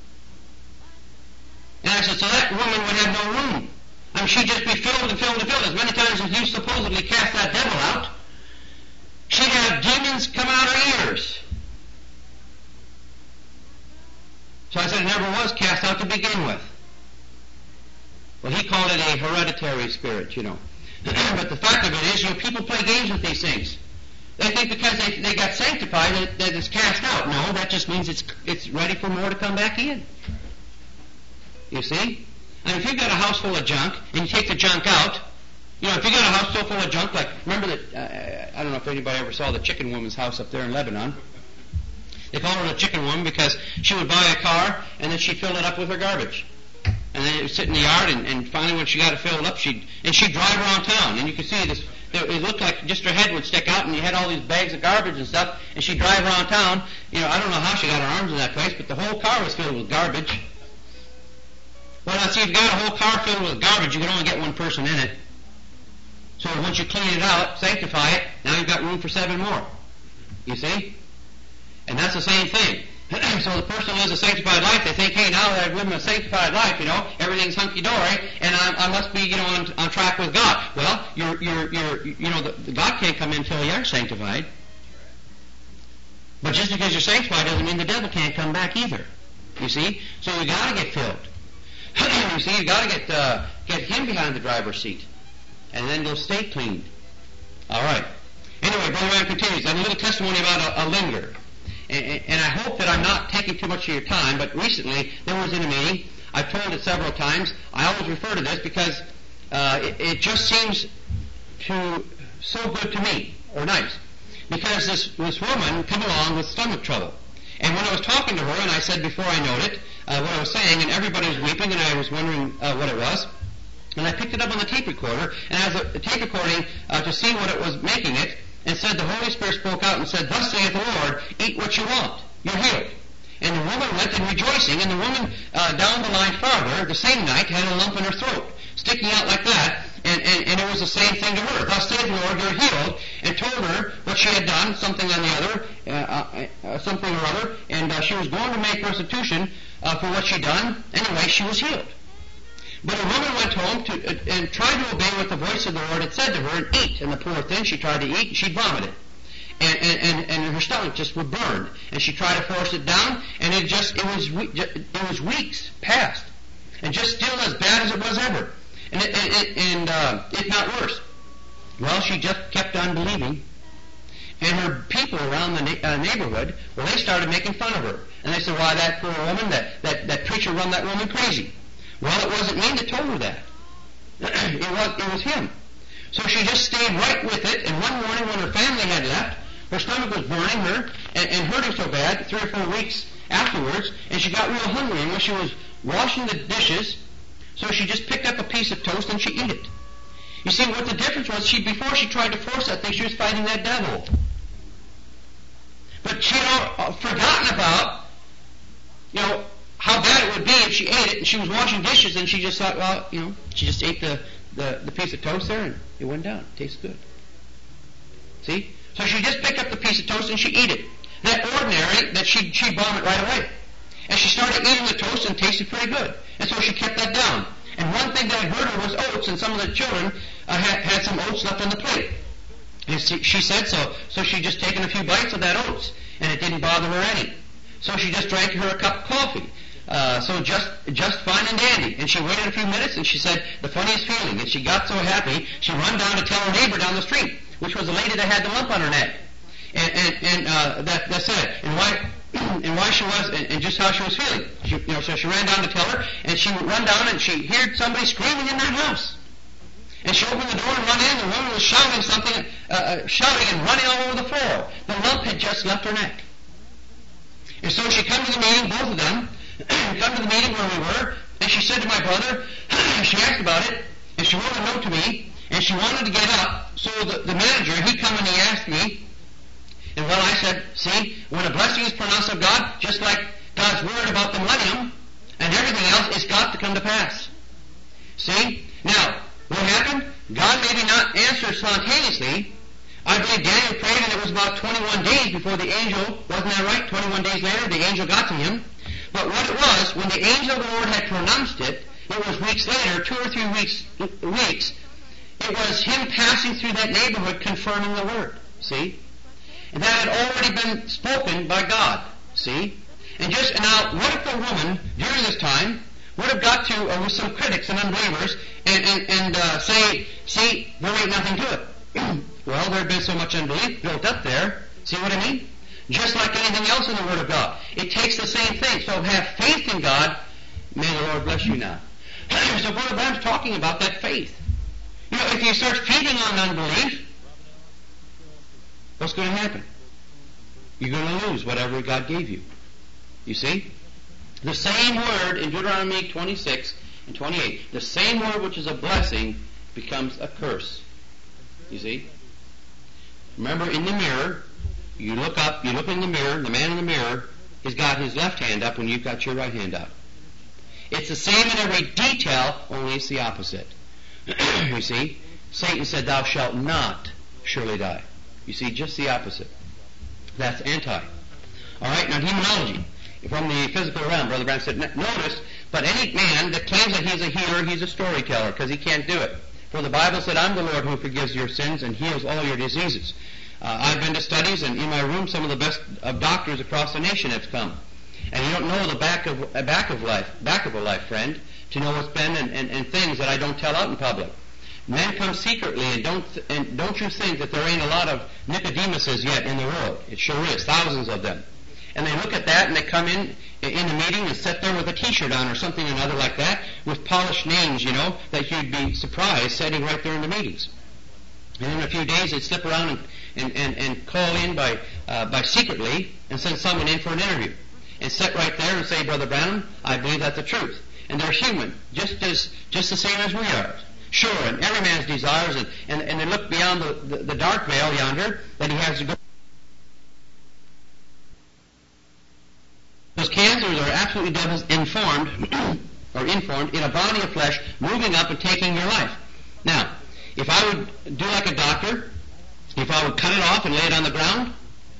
And I said, so that woman would have no room. I mean, she'd just be filled and filled and filled. As many times as you supposedly cast that devil Well, he called it a hereditary spirit, you know. But the fact of it is, you know, people play games with these things. They think because they, they got sanctified that, that it's cast out. No, that just means it's it's ready for more to come back in. You see? And if you've got a house full of junk, and you take the junk out, you know, if you've got a house so full of junk, like, remember that, uh, I don't know if anybody ever saw the chicken woman's house up there in Lebanon. They called her the chicken woman because she would buy a car, and then she'd fill it up with her garbage. And then it would sit in the yard, and, and finally when she got it filled up, she'd, and she'd drive around town, and you could see this, it looked like just her head would stick out, and you had all these bags of garbage and stuff, and she'd drive around town. You know, I don't know how she got her arms in that place, but the whole car was filled with garbage. Well, now see, if you got a whole car filled with garbage, you can only get one person in it. So once you clean it out, sanctify it, now you've got room for seven more. You see? And that's the same thing. So the person who lives a sanctified life, they think, hey, now that I've lived a sanctified life, you know, everything's hunky-dory, and I, I must be, you know, on, on track with God. Well, you're, you're, you're, you know, the, the God can't come in until you are sanctified. But just because you're sanctified doesn't mean the devil can't come back either. You see? So you got to get filled. You see, you got to get uh, get him behind the driver's seat, and then go stay cleaned. All right. Anyway, Brother Ram continues. I have a little testimony about a, a linger. And, and I hope that I'm not taking too much of your time, but recently there was in a meeting, I've told it several times, I always refer to this because uh, it, it just seems to so good to me, or nice, because this, this woman came along with stomach trouble. And when I was talking to her, and I said before I noted uh, what I was saying, and everybody was weeping, and I was wondering uh, what it was, and I picked it up on the tape recorder, and I was uh, tape recording uh, to see what it was making it, and said, the Holy Spirit spoke out and said, thus saith the Lord, eat what you want. You're healed. And the woman went in rejoicing, and the woman uh, down the line farther, the same night, had a lump in her throat, sticking out like that, and, and, and it was the same thing to her. Thus saith the Lord, you're healed, and told her what she had done, something on the other, uh, uh, something or other, and uh, she was going to make restitution uh, for what she'd done. Anyway, she was healed. But a woman went home to, uh, and tried to obey what the voice of the Lord had said to her, and eat. And the poor thing, she tried to eat, and she'd vomit it. And, and, and, and her stomach just would burn. And she tried to force it down, and it just, it was, it was weeks past. And just still as bad as it was ever. And, it, it, and uh, if not worse. Well, she just kept on believing. And her people around the na- uh, neighborhood, well, they started making fun of her. And they said, why, that poor woman, that, that, that preacher run that woman crazy. Well, it wasn't me that told her that. it was it was him. So she just stayed right with it, and one morning when her family had left, her stomach was burning her and, and hurting so bad, three or four weeks afterwards, and she got real hungry, and when she was washing the dishes, so she just picked up a piece of toast and she ate it. You see, what the difference was, she before she tried to force that thing, she was fighting that devil. But she had all, uh, forgotten about, you know, how bad it would be if she ate it, and she was washing dishes, and she just thought, well, you know, she just ate the, the, the piece of toast there, and it went down. It tastes good. See? So she just picked up the piece of toast, and she ate it. That ordinary, that she'd, she'd vomit right away. And she started eating the toast, and it tasted pretty good. And so she kept that down. And one thing that I heard her was oats, and some of the children uh, had, had some oats left on the plate. And she said so. So she just taken a few bites of that oats, and it didn't bother her any. So she just drank her a cup of coffee. Uh, so just just fine and dandy. And she waited a few minutes, and she said the funniest feeling. And she got so happy, she run down to tell her neighbor down the street, which was the lady that had the lump on her neck. And and, and uh, that that's it. And why and why she was and, and just how she was feeling. She, you know, so she ran down to tell her, and she would run down and she heard somebody screaming in that house. And she opened the door and run in. The woman was shouting something, uh, shouting and running all over the floor. The lump had just left her neck. And so she come to the meeting, both of them, come to the meeting where we were, and she said to my brother, she asked about it, and she wrote a note to me, and she wanted to get up. So the, the manager, he come and he asked me, and well, I said, see, when a blessing is pronounced of God, just like God's word about the millennium, and everything else, it's got to come to pass. See? Now, what happened? God maybe not answered spontaneously. I believe Daniel prayed, and it was about twenty-one days before the angel, wasn't that right? twenty-one days later, the angel got to him. But what it was, when the angel of the Lord had pronounced it, it was weeks later, two or three weeks, weeks, it was him passing through that neighborhood confirming the word. See? And that had already been spoken by God. See? And just, and now, what if the woman, during this time, would have got to uh, with some critics and unbelievers and, and, and uh, say, see, there ain't nothing to it. Well, there had been so much unbelief built up there. See what I mean? Just like anything else in the Word of God. It takes the same thing. So have faith in God. May the Lord bless you now. So Brother Branham's talking about that faith. You know, if you start feeding on unbelief, what's going to happen? You're going to lose whatever God gave you. You see? The same word in Deuteronomy twenty-six and twenty-eight, the same word which is a blessing becomes a curse. You see? Remember, in the mirror, you look up, you look in the mirror, the man in the mirror has got his left hand up when you've got your right hand up. It's the same in every detail, only it's the opposite. You see? Satan said, thou shalt not surely die. You see, just the opposite. That's anti. Alright, now demonology. From the physical realm, Brother Branham said, notice, but any man that claims that he's a healer, he's a storyteller, because he can't do it. For the Bible said, I'm the Lord who forgives your sins and heals all your diseases. Uh, I've been to studies, and in my room, some of the best of doctors across the nation have come. And you don't know the back of uh, back of life, back of a life, friend, to know what's been and, and, and things that I don't tell out in public. Men come secretly, and don't th- and don't you think that there ain't a lot of Nicodemuses yet in the world? It sure is, thousands of them. And they look at that, and they come in in the meeting and sit there with a T-shirt on or something or another like that, with polished names, you know, that you'd be surprised sitting right there in the meetings. And in a few days, they'd slip around and and, and, and call in by uh, by secretly and send someone in for an interview. And sit right there and say, Brother Branham, I believe that's the truth. And they're human, just as just the same as we are. Sure, and every man's desires, and, and, and they look beyond the, the, the dark veil yonder that he has to go. Those cancers are absolutely devils informed, or informed, in a body of flesh, moving up and taking your life. Now, if I would do like a doctor, if I would cut it off and lay it on the ground,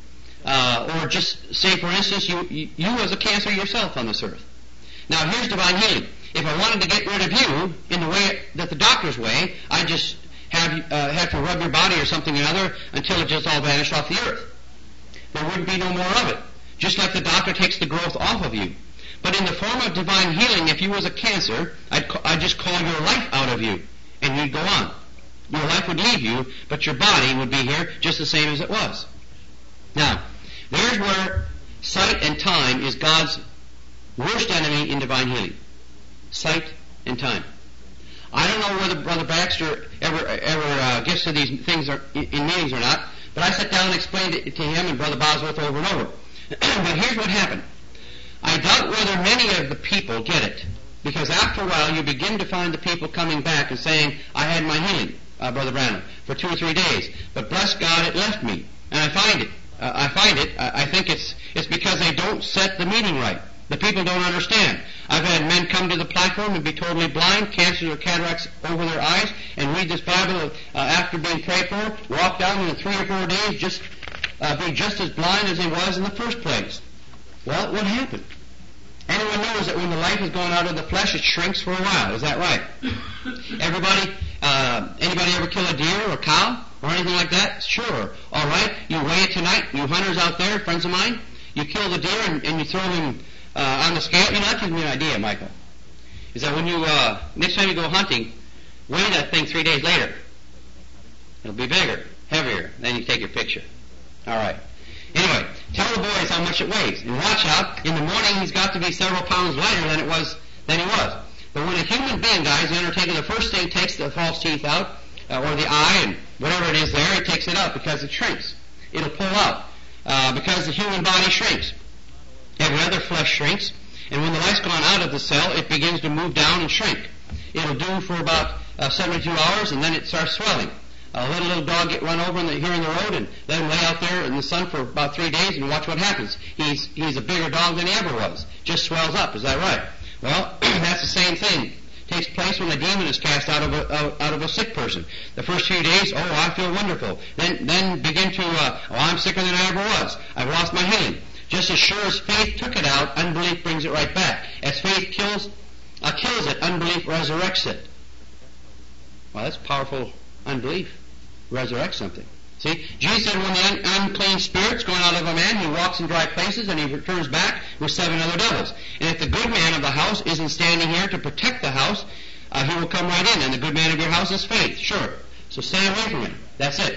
uh, or just say, for instance, you, you, you as a cancer yourself on this earth. Now, here's divine healing. If I wanted to get rid of you in the way that the doctor's way, I'd just have uh, have to rub your body or something or other until it just all vanished off the earth. There wouldn't be no more of it. Just like the doctor takes the growth off of you. But in the form of divine healing, if you was a cancer, I'd, ca- I'd just call your life out of you, and you'd go on. Your life would leave you, but your body would be here just the same as it was. Now, there's where sight and time is God's worst enemy in divine healing. Sight and time. I don't know whether Brother Baxter ever ever uh, gets to these things or, in, in meetings or not, but I sat down and explained it to him and Brother Bosworth over and over. But here's what happened. I doubt whether many of the people get it, because after a while you begin to find the people coming back and saying, I had my healing, uh, Brother Branham, for two or three days, but bless God it left me. And I find it. Uh, I find it. I, I think it's it's because they don't set the meeting right. The people don't understand. I've had men come to the platform and be totally blind, cancers or cataracts over their eyes, and read this Bible uh, after being prayed for, walk down in three or four days, just uh, be just as blind as he was in the first place. Well, what happened? Anyone knows that when the life is gone out of the flesh, it shrinks for a while. Is that right? Everybody, uh, anybody ever kill a deer or a cow or anything like that? Sure. All right. You weigh it tonight. You hunters out there, friends of mine, you kill the deer and, and you throw him uh, on the scale. You know, that gives me an idea, Michael. Is that when you uh, next time you go hunting, weigh that thing three days later. It'll be bigger, heavier. Then you take your picture. All right. Anyway, tell the boys how much it weighs. And watch out, in the morning he's got to be several pounds lighter than it was than he was. But when a human being dies, the undertaker, the first thing takes the false teeth out, uh, or the eye, and whatever it is there, he takes it out because it shrinks. It'll pull out, uh, because the human body shrinks. Every other flesh shrinks, and when the life's gone out of the cell, it begins to move down and shrink. It'll do for about uh, seventy-two hours, and then it starts swelling. Uh, let a little dog get run over in the, here in the road and let him lay out there in the sun for about three days and watch what happens. He's he's a bigger dog than he ever was. Just swells up. Is that right? Well, that's the same thing. Takes place when a demon is cast out of a out of a sick person. The first few days, oh, I feel wonderful. Then then begin to, uh, oh, I'm sicker than I ever was. I've lost my healing. Just as sure as faith took it out, unbelief brings it right back. As faith kills uh, kills it, unbelief resurrects it. Well, that's powerful unbelief. Resurrect something. See, Jesus said when the un- unclean spirit's going out of a man, he walks in dry places and he returns back with seven other devils. And if the good man of the house isn't standing here to protect the house, uh, he will come right in. And the good man of your house is faith, sure. So stay away from him. That's it.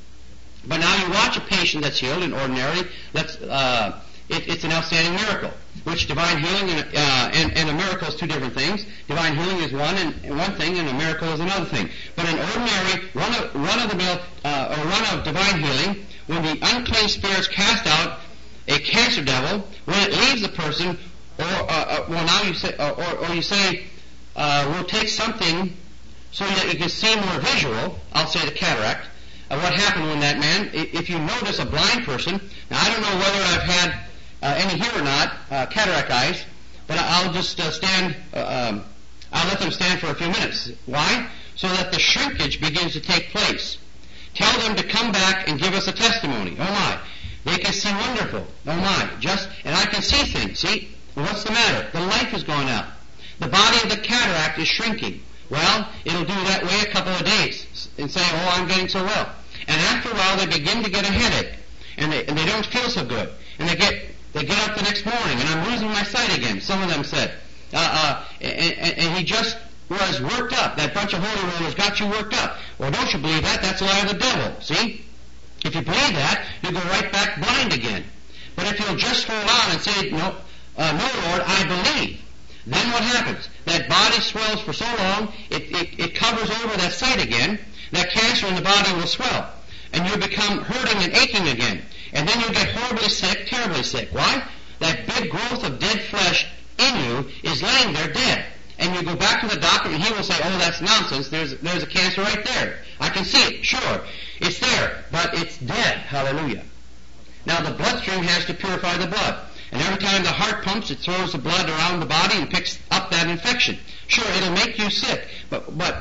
But now you watch a patient that's healed, and ordinarily, let's, uh, it, it's an outstanding miracle. Which divine healing and, uh, and, and a miracle is two different things. Divine healing is one and, and one thing, and a miracle is another thing. But an ordinary run of, run of the mill uh, or run of divine healing, when the unclean spirits cast out a cancer devil, when it leaves the person, or uh, uh, well now you say, uh, or, or you say, uh, we'll take something so that you can see more visual. I'll say the cataract. Uh, what happened when that man? If you notice a blind person, now I don't know whether I've had Uh, any here or not, uh, cataract eyes, but I'll just uh, stand, uh, um, I'll let them stand for a few minutes. Why? So that the shrinkage begins to take place. Tell them to come back and give us a testimony. Oh my. They can see wonderful. Oh my. Just, and I can see things. See? Well, what's the matter? The life is going out. The body of the cataract is shrinking. Well, it'll do that way a couple of days and say, oh, I'm getting so well. And after a while, they begin to get a headache. And they, and they don't feel so good. And they get They get up the next morning, and I'm losing my sight again, some of them said. Uh, uh, and, and he just was worked up. That bunch of holy rollers got you worked up. Well, don't you believe that? That's a lie of the devil, see? If you believe that, you'll go right back blind again. But if you'll just hold on and say, no, uh, no, Lord, I believe, then what happens? That body swells for so long, it, it, it covers over that sight again, that cancer in the body will swell. And you become hurting and aching again. And then you get horribly sick, terribly sick. Why? That big growth of dead flesh in you is laying there dead. And you go back to the doctor and he will say, oh, that's nonsense. There's, there's a cancer right there. I can see it. Sure. It's there. But it's dead. Hallelujah. Now the bloodstream has to purify the blood. And every time the heart pumps, it throws the blood around the body and picks up that infection. Sure, it'll make you sick. But, but,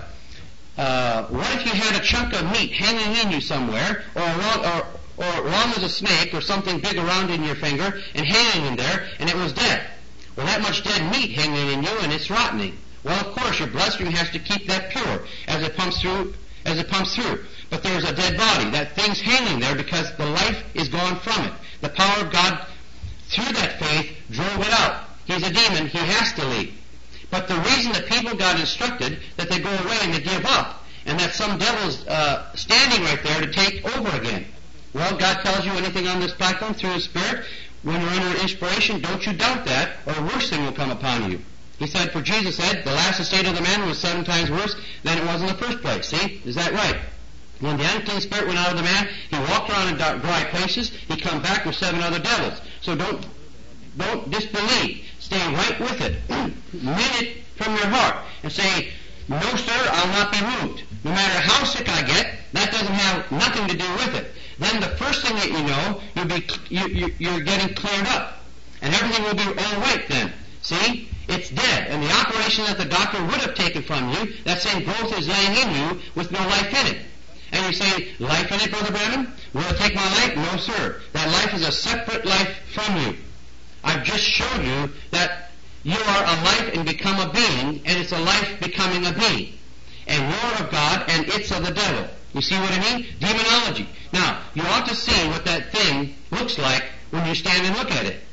uh, what if you had a chunk of meat hanging in you somewhere, or a long, or, or long as a snake, or something big around in your finger, and hanging in there, and it was dead? Well, that much dead meat hanging in you, and it's rotting. Well, of course, your bloodstream has to keep that pure as it pumps through, as it pumps through. But there's a dead body. That thing's hanging there because the life is gone from it. The power of God, through that faith, drove it out. He's a demon. He has to leave. But the reason that people got instructed that they go away and they give up, and that some devil's uh, standing right there to take over again. Well, God tells you anything on this platform through His Spirit. When you're under inspiration, don't you doubt that, or a worse thing will come upon you. He said, for Jesus said, the last estate of the man was seven times worse than it was in the first place. See? Is that right? When the unclean spirit went out of the man, he walked around in dark, dry places. He come back with seven other devils. So don't don't disbelieve. Stay right with it. Mean it from your heart. And say, no, sir, I'll not be moved. No matter how sick I get, that doesn't have nothing to do with it. Then the first thing that you know, you'll be, you, you, you're getting cleared up. And everything will be all right then. See? It's dead. And the operation that the doctor would have taken from you, that same growth is laying in you with no life in it. And you say, life in it, Brother Branham? Will it take my life? No, sir. That life is a separate life from you. I've just shown you that you are a life and become a being, and it's a life becoming a being. And you're of God, and it's of the devil. You see what I mean? Demonology. Now, you ought to see what that thing looks like when you stand and look at it.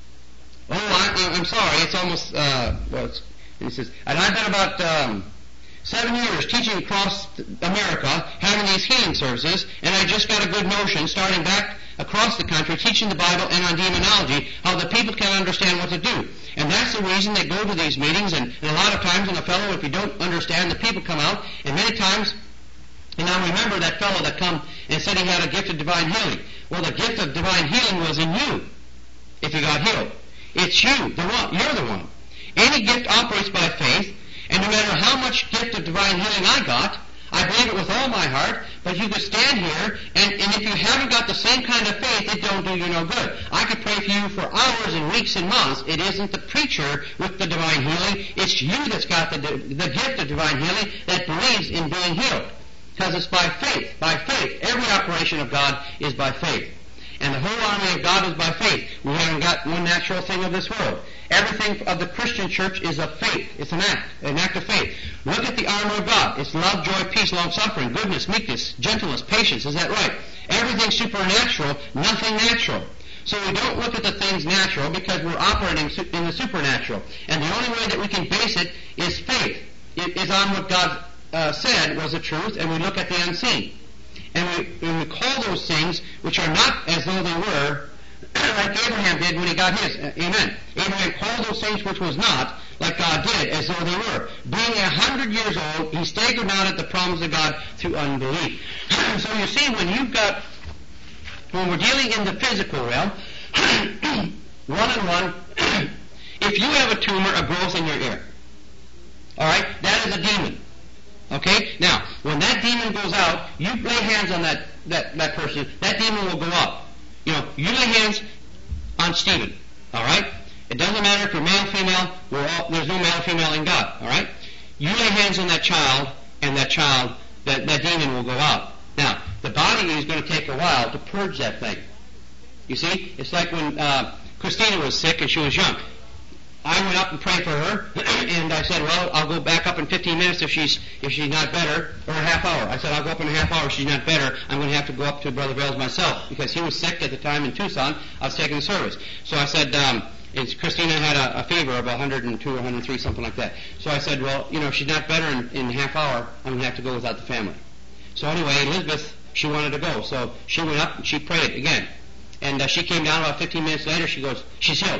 Oh, I, I'm sorry, it's almost, uh, well, it's, it says, and I've been about um, seven years teaching across America, having these healing services, and I just got a good notion, starting back across the country, teaching the Bible and on demonology, how the people can understand what to do. And that's the reason they go to these meetings, and, and a lot of times, when a fellow, if you don't understand, the people come out, and many times, and I remember that fellow that come and said he had a gift of divine healing. Well, the gift of divine healing was in you, if you got healed. It's you, the one. You're the one. Any gift operates by faith, and no matter how much gift of divine healing I got, I believe it with all my heart, but you could stand here, and, and if you haven't got the same kind of faith, it don't do you no good. I could pray for you for hours and weeks and months. It isn't the preacher with the divine healing. It's you that's got the, the gift of divine healing that believes in being healed. Because it's by faith. By faith. Every operation of God is by faith. And the whole army of God is by faith. We haven't got one natural thing of this world. Everything of the Christian church is of faith. It's an act, an act of faith. Look at the armor of God. It's love, joy, peace, long-suffering, goodness, meekness, gentleness, patience. Is that right? Everything supernatural, nothing natural. So we don't look at the things natural because we're operating in the supernatural. And the only way that we can base it is faith. It is on what God uh, said was the truth, and we look at the unseen. And we, and we call those things which are not as though they were, like Abraham did when he got his. Uh, amen. Abraham called those things which was not, like God did, as though they were. Being a hundred years old, he staggered not at the promise of God through unbelief. So you see, when you've got, when we're dealing in the physical realm, one on one, if you have a tumor, a growth in your ear, all right, that is a demon. Okay? Now, when that demon goes out, you lay hands on that, that, that person, that demon will go up. You know, you lay hands on Stephen. All right? It doesn't matter if you're male, female, we're all, there's no male, female in God. All right? You lay hands on that child, and that child, that, that demon will go out. Now, the body is going to take a while to purge that thing. You see? It's like when uh, Christina was sick and she was young. I went up and prayed for her, and I said, well, I'll go back up in fifteen minutes if she's if she's not better, or a half hour. I said, I'll go up in a half hour if she's not better. I'm going to have to go up to Brother Bell's myself, because he was sick at the time in Tucson. I was taking the service. So I said, um, it's, Christina had a, a fever of one hundred two, one hundred three, something like that. So I said, well, you know, if she's not better in, in a half hour, I'm going to have to go without the family. So anyway, Elizabeth, she wanted to go. So she went up and she prayed again. And uh, she came down about fifteen minutes later. She goes, she's healed.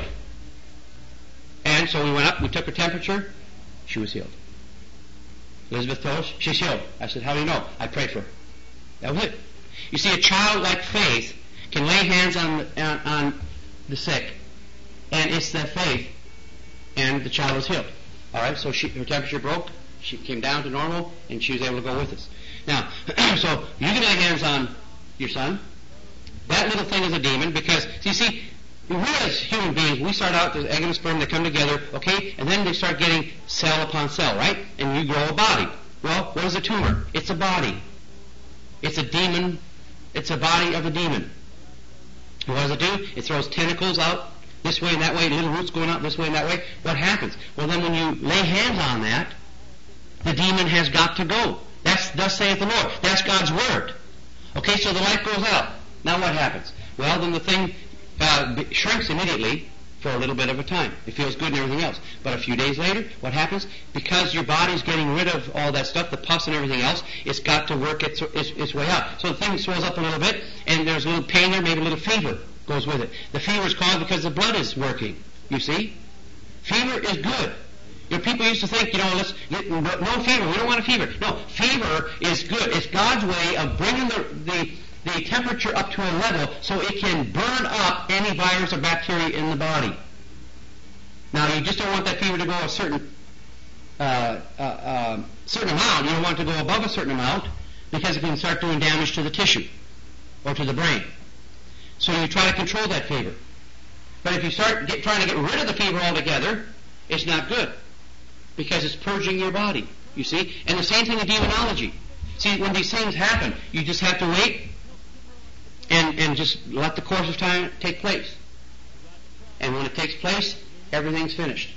And so we went up, we took her temperature, she was healed. Elizabeth told us, she's healed. I said, how do you know? I prayed for her. That was it. You see, a childlike faith can lay hands on, on, on the sick, and it's that faith, and the child was healed. All right, so she, her temperature broke, she came down to normal, and she was able to go with us. Now, so you can lay hands on your son. That little thing is a demon, because, you see, we as human beings, we start out as egg and sperm, they come together, okay, and then they start getting cell upon cell, right? And you grow a body. Well, what is a tumor? It's a body. It's a demon. It's a body of a demon. What does it do? It throws tentacles out this way and that way, little roots going out this way and that way. What happens? Well, then when you lay hands on that, the demon has got to go. That's thus saith the Lord. That's God's word. Okay, so the light goes out. Now what happens? Well, then the thing Uh, shrinks immediately for a little bit of a time. It feels good and everything else. But a few days later, what happens? Because your body's getting rid of all that stuff, the pus and everything else, it's got to work its, its, its way out. So the thing swells up a little bit, and there's a little pain there, maybe a little fever goes with it. The fever is caused because the blood is working, you see? Fever is good. You know, people used to think, you know, let's get, no fever, we don't want a fever. No, fever is good. It's God's way of bringing the, the the temperature up to a level so it can burn up any virus or bacteria in the body. Now, you just don't want that fever to go a certain uh, uh, uh, certain amount. You don't want it to go above a certain amount because it can start doing damage to the tissue or to the brain. So you try to control that fever. But if you start get, trying to get rid of the fever altogether, it's not good because it's purging your body, you see. And the same thing in demonology. See, when these things happen, you just have to wait And, and just let the course of time take place. And when it takes place, everything's finished.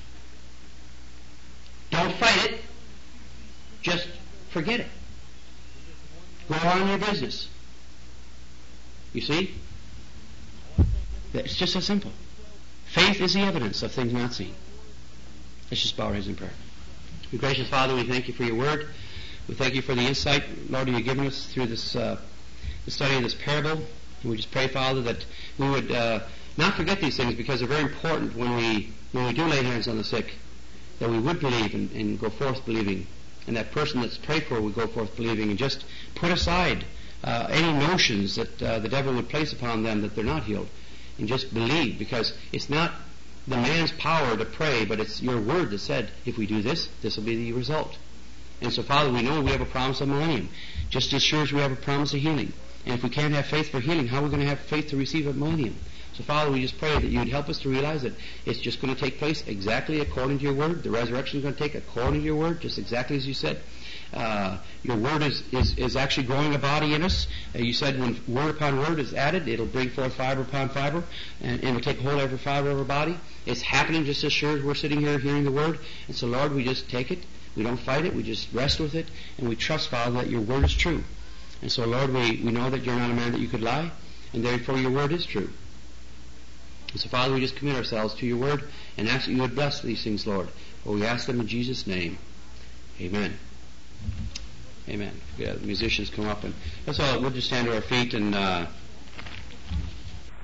Don't fight it. Just forget it. Go on your business. You see? It's just so simple. Faith is the evidence of things not seen. Let's just bow our heads in prayer. Gracious Father, we thank you for your word. We thank you for the insight, Lord, you've given us through this uh, the study of this parable. And we just pray, Father, that we would uh, not forget these things because they're very important when we when we do lay hands on the sick, that we would believe and, and go forth believing. And that person that's prayed for would go forth believing and just put aside uh, any notions that uh, the devil would place upon them that they're not healed. And just believe, because it's not the man's power to pray, but it's your word that said, if we do this, this will be the result. And so, Father, we know we have a promise of millennium, just as sure as we have a promise of healing. And if we can't have faith for healing, how are we going to have faith to receive a millennium? So, Father, we just pray that you'd help us to realize that it's just going to take place exactly according to your word. The resurrection is going to take according to your word, just exactly as you said. Uh, your word is, is, is actually growing a body in us. Uh, you said when word upon word is added, it'll bring forth fiber upon fiber, and, and it'll take hold of every fiber of our body. It's happening just as sure as we're sitting here hearing the word. And so, Lord, we just take it. We don't fight it. We just rest with it. And we trust, Father, that your word is true. And so, Lord, we, we know that you're not a man that you could lie, and therefore your word is true. And so, Father, we just commit ourselves to your word and ask that you would bless these things, Lord. For we ask them in Jesus' name. Amen. Amen. Yeah, the musicians come up, and that's all. We'll just stand to our feet and uh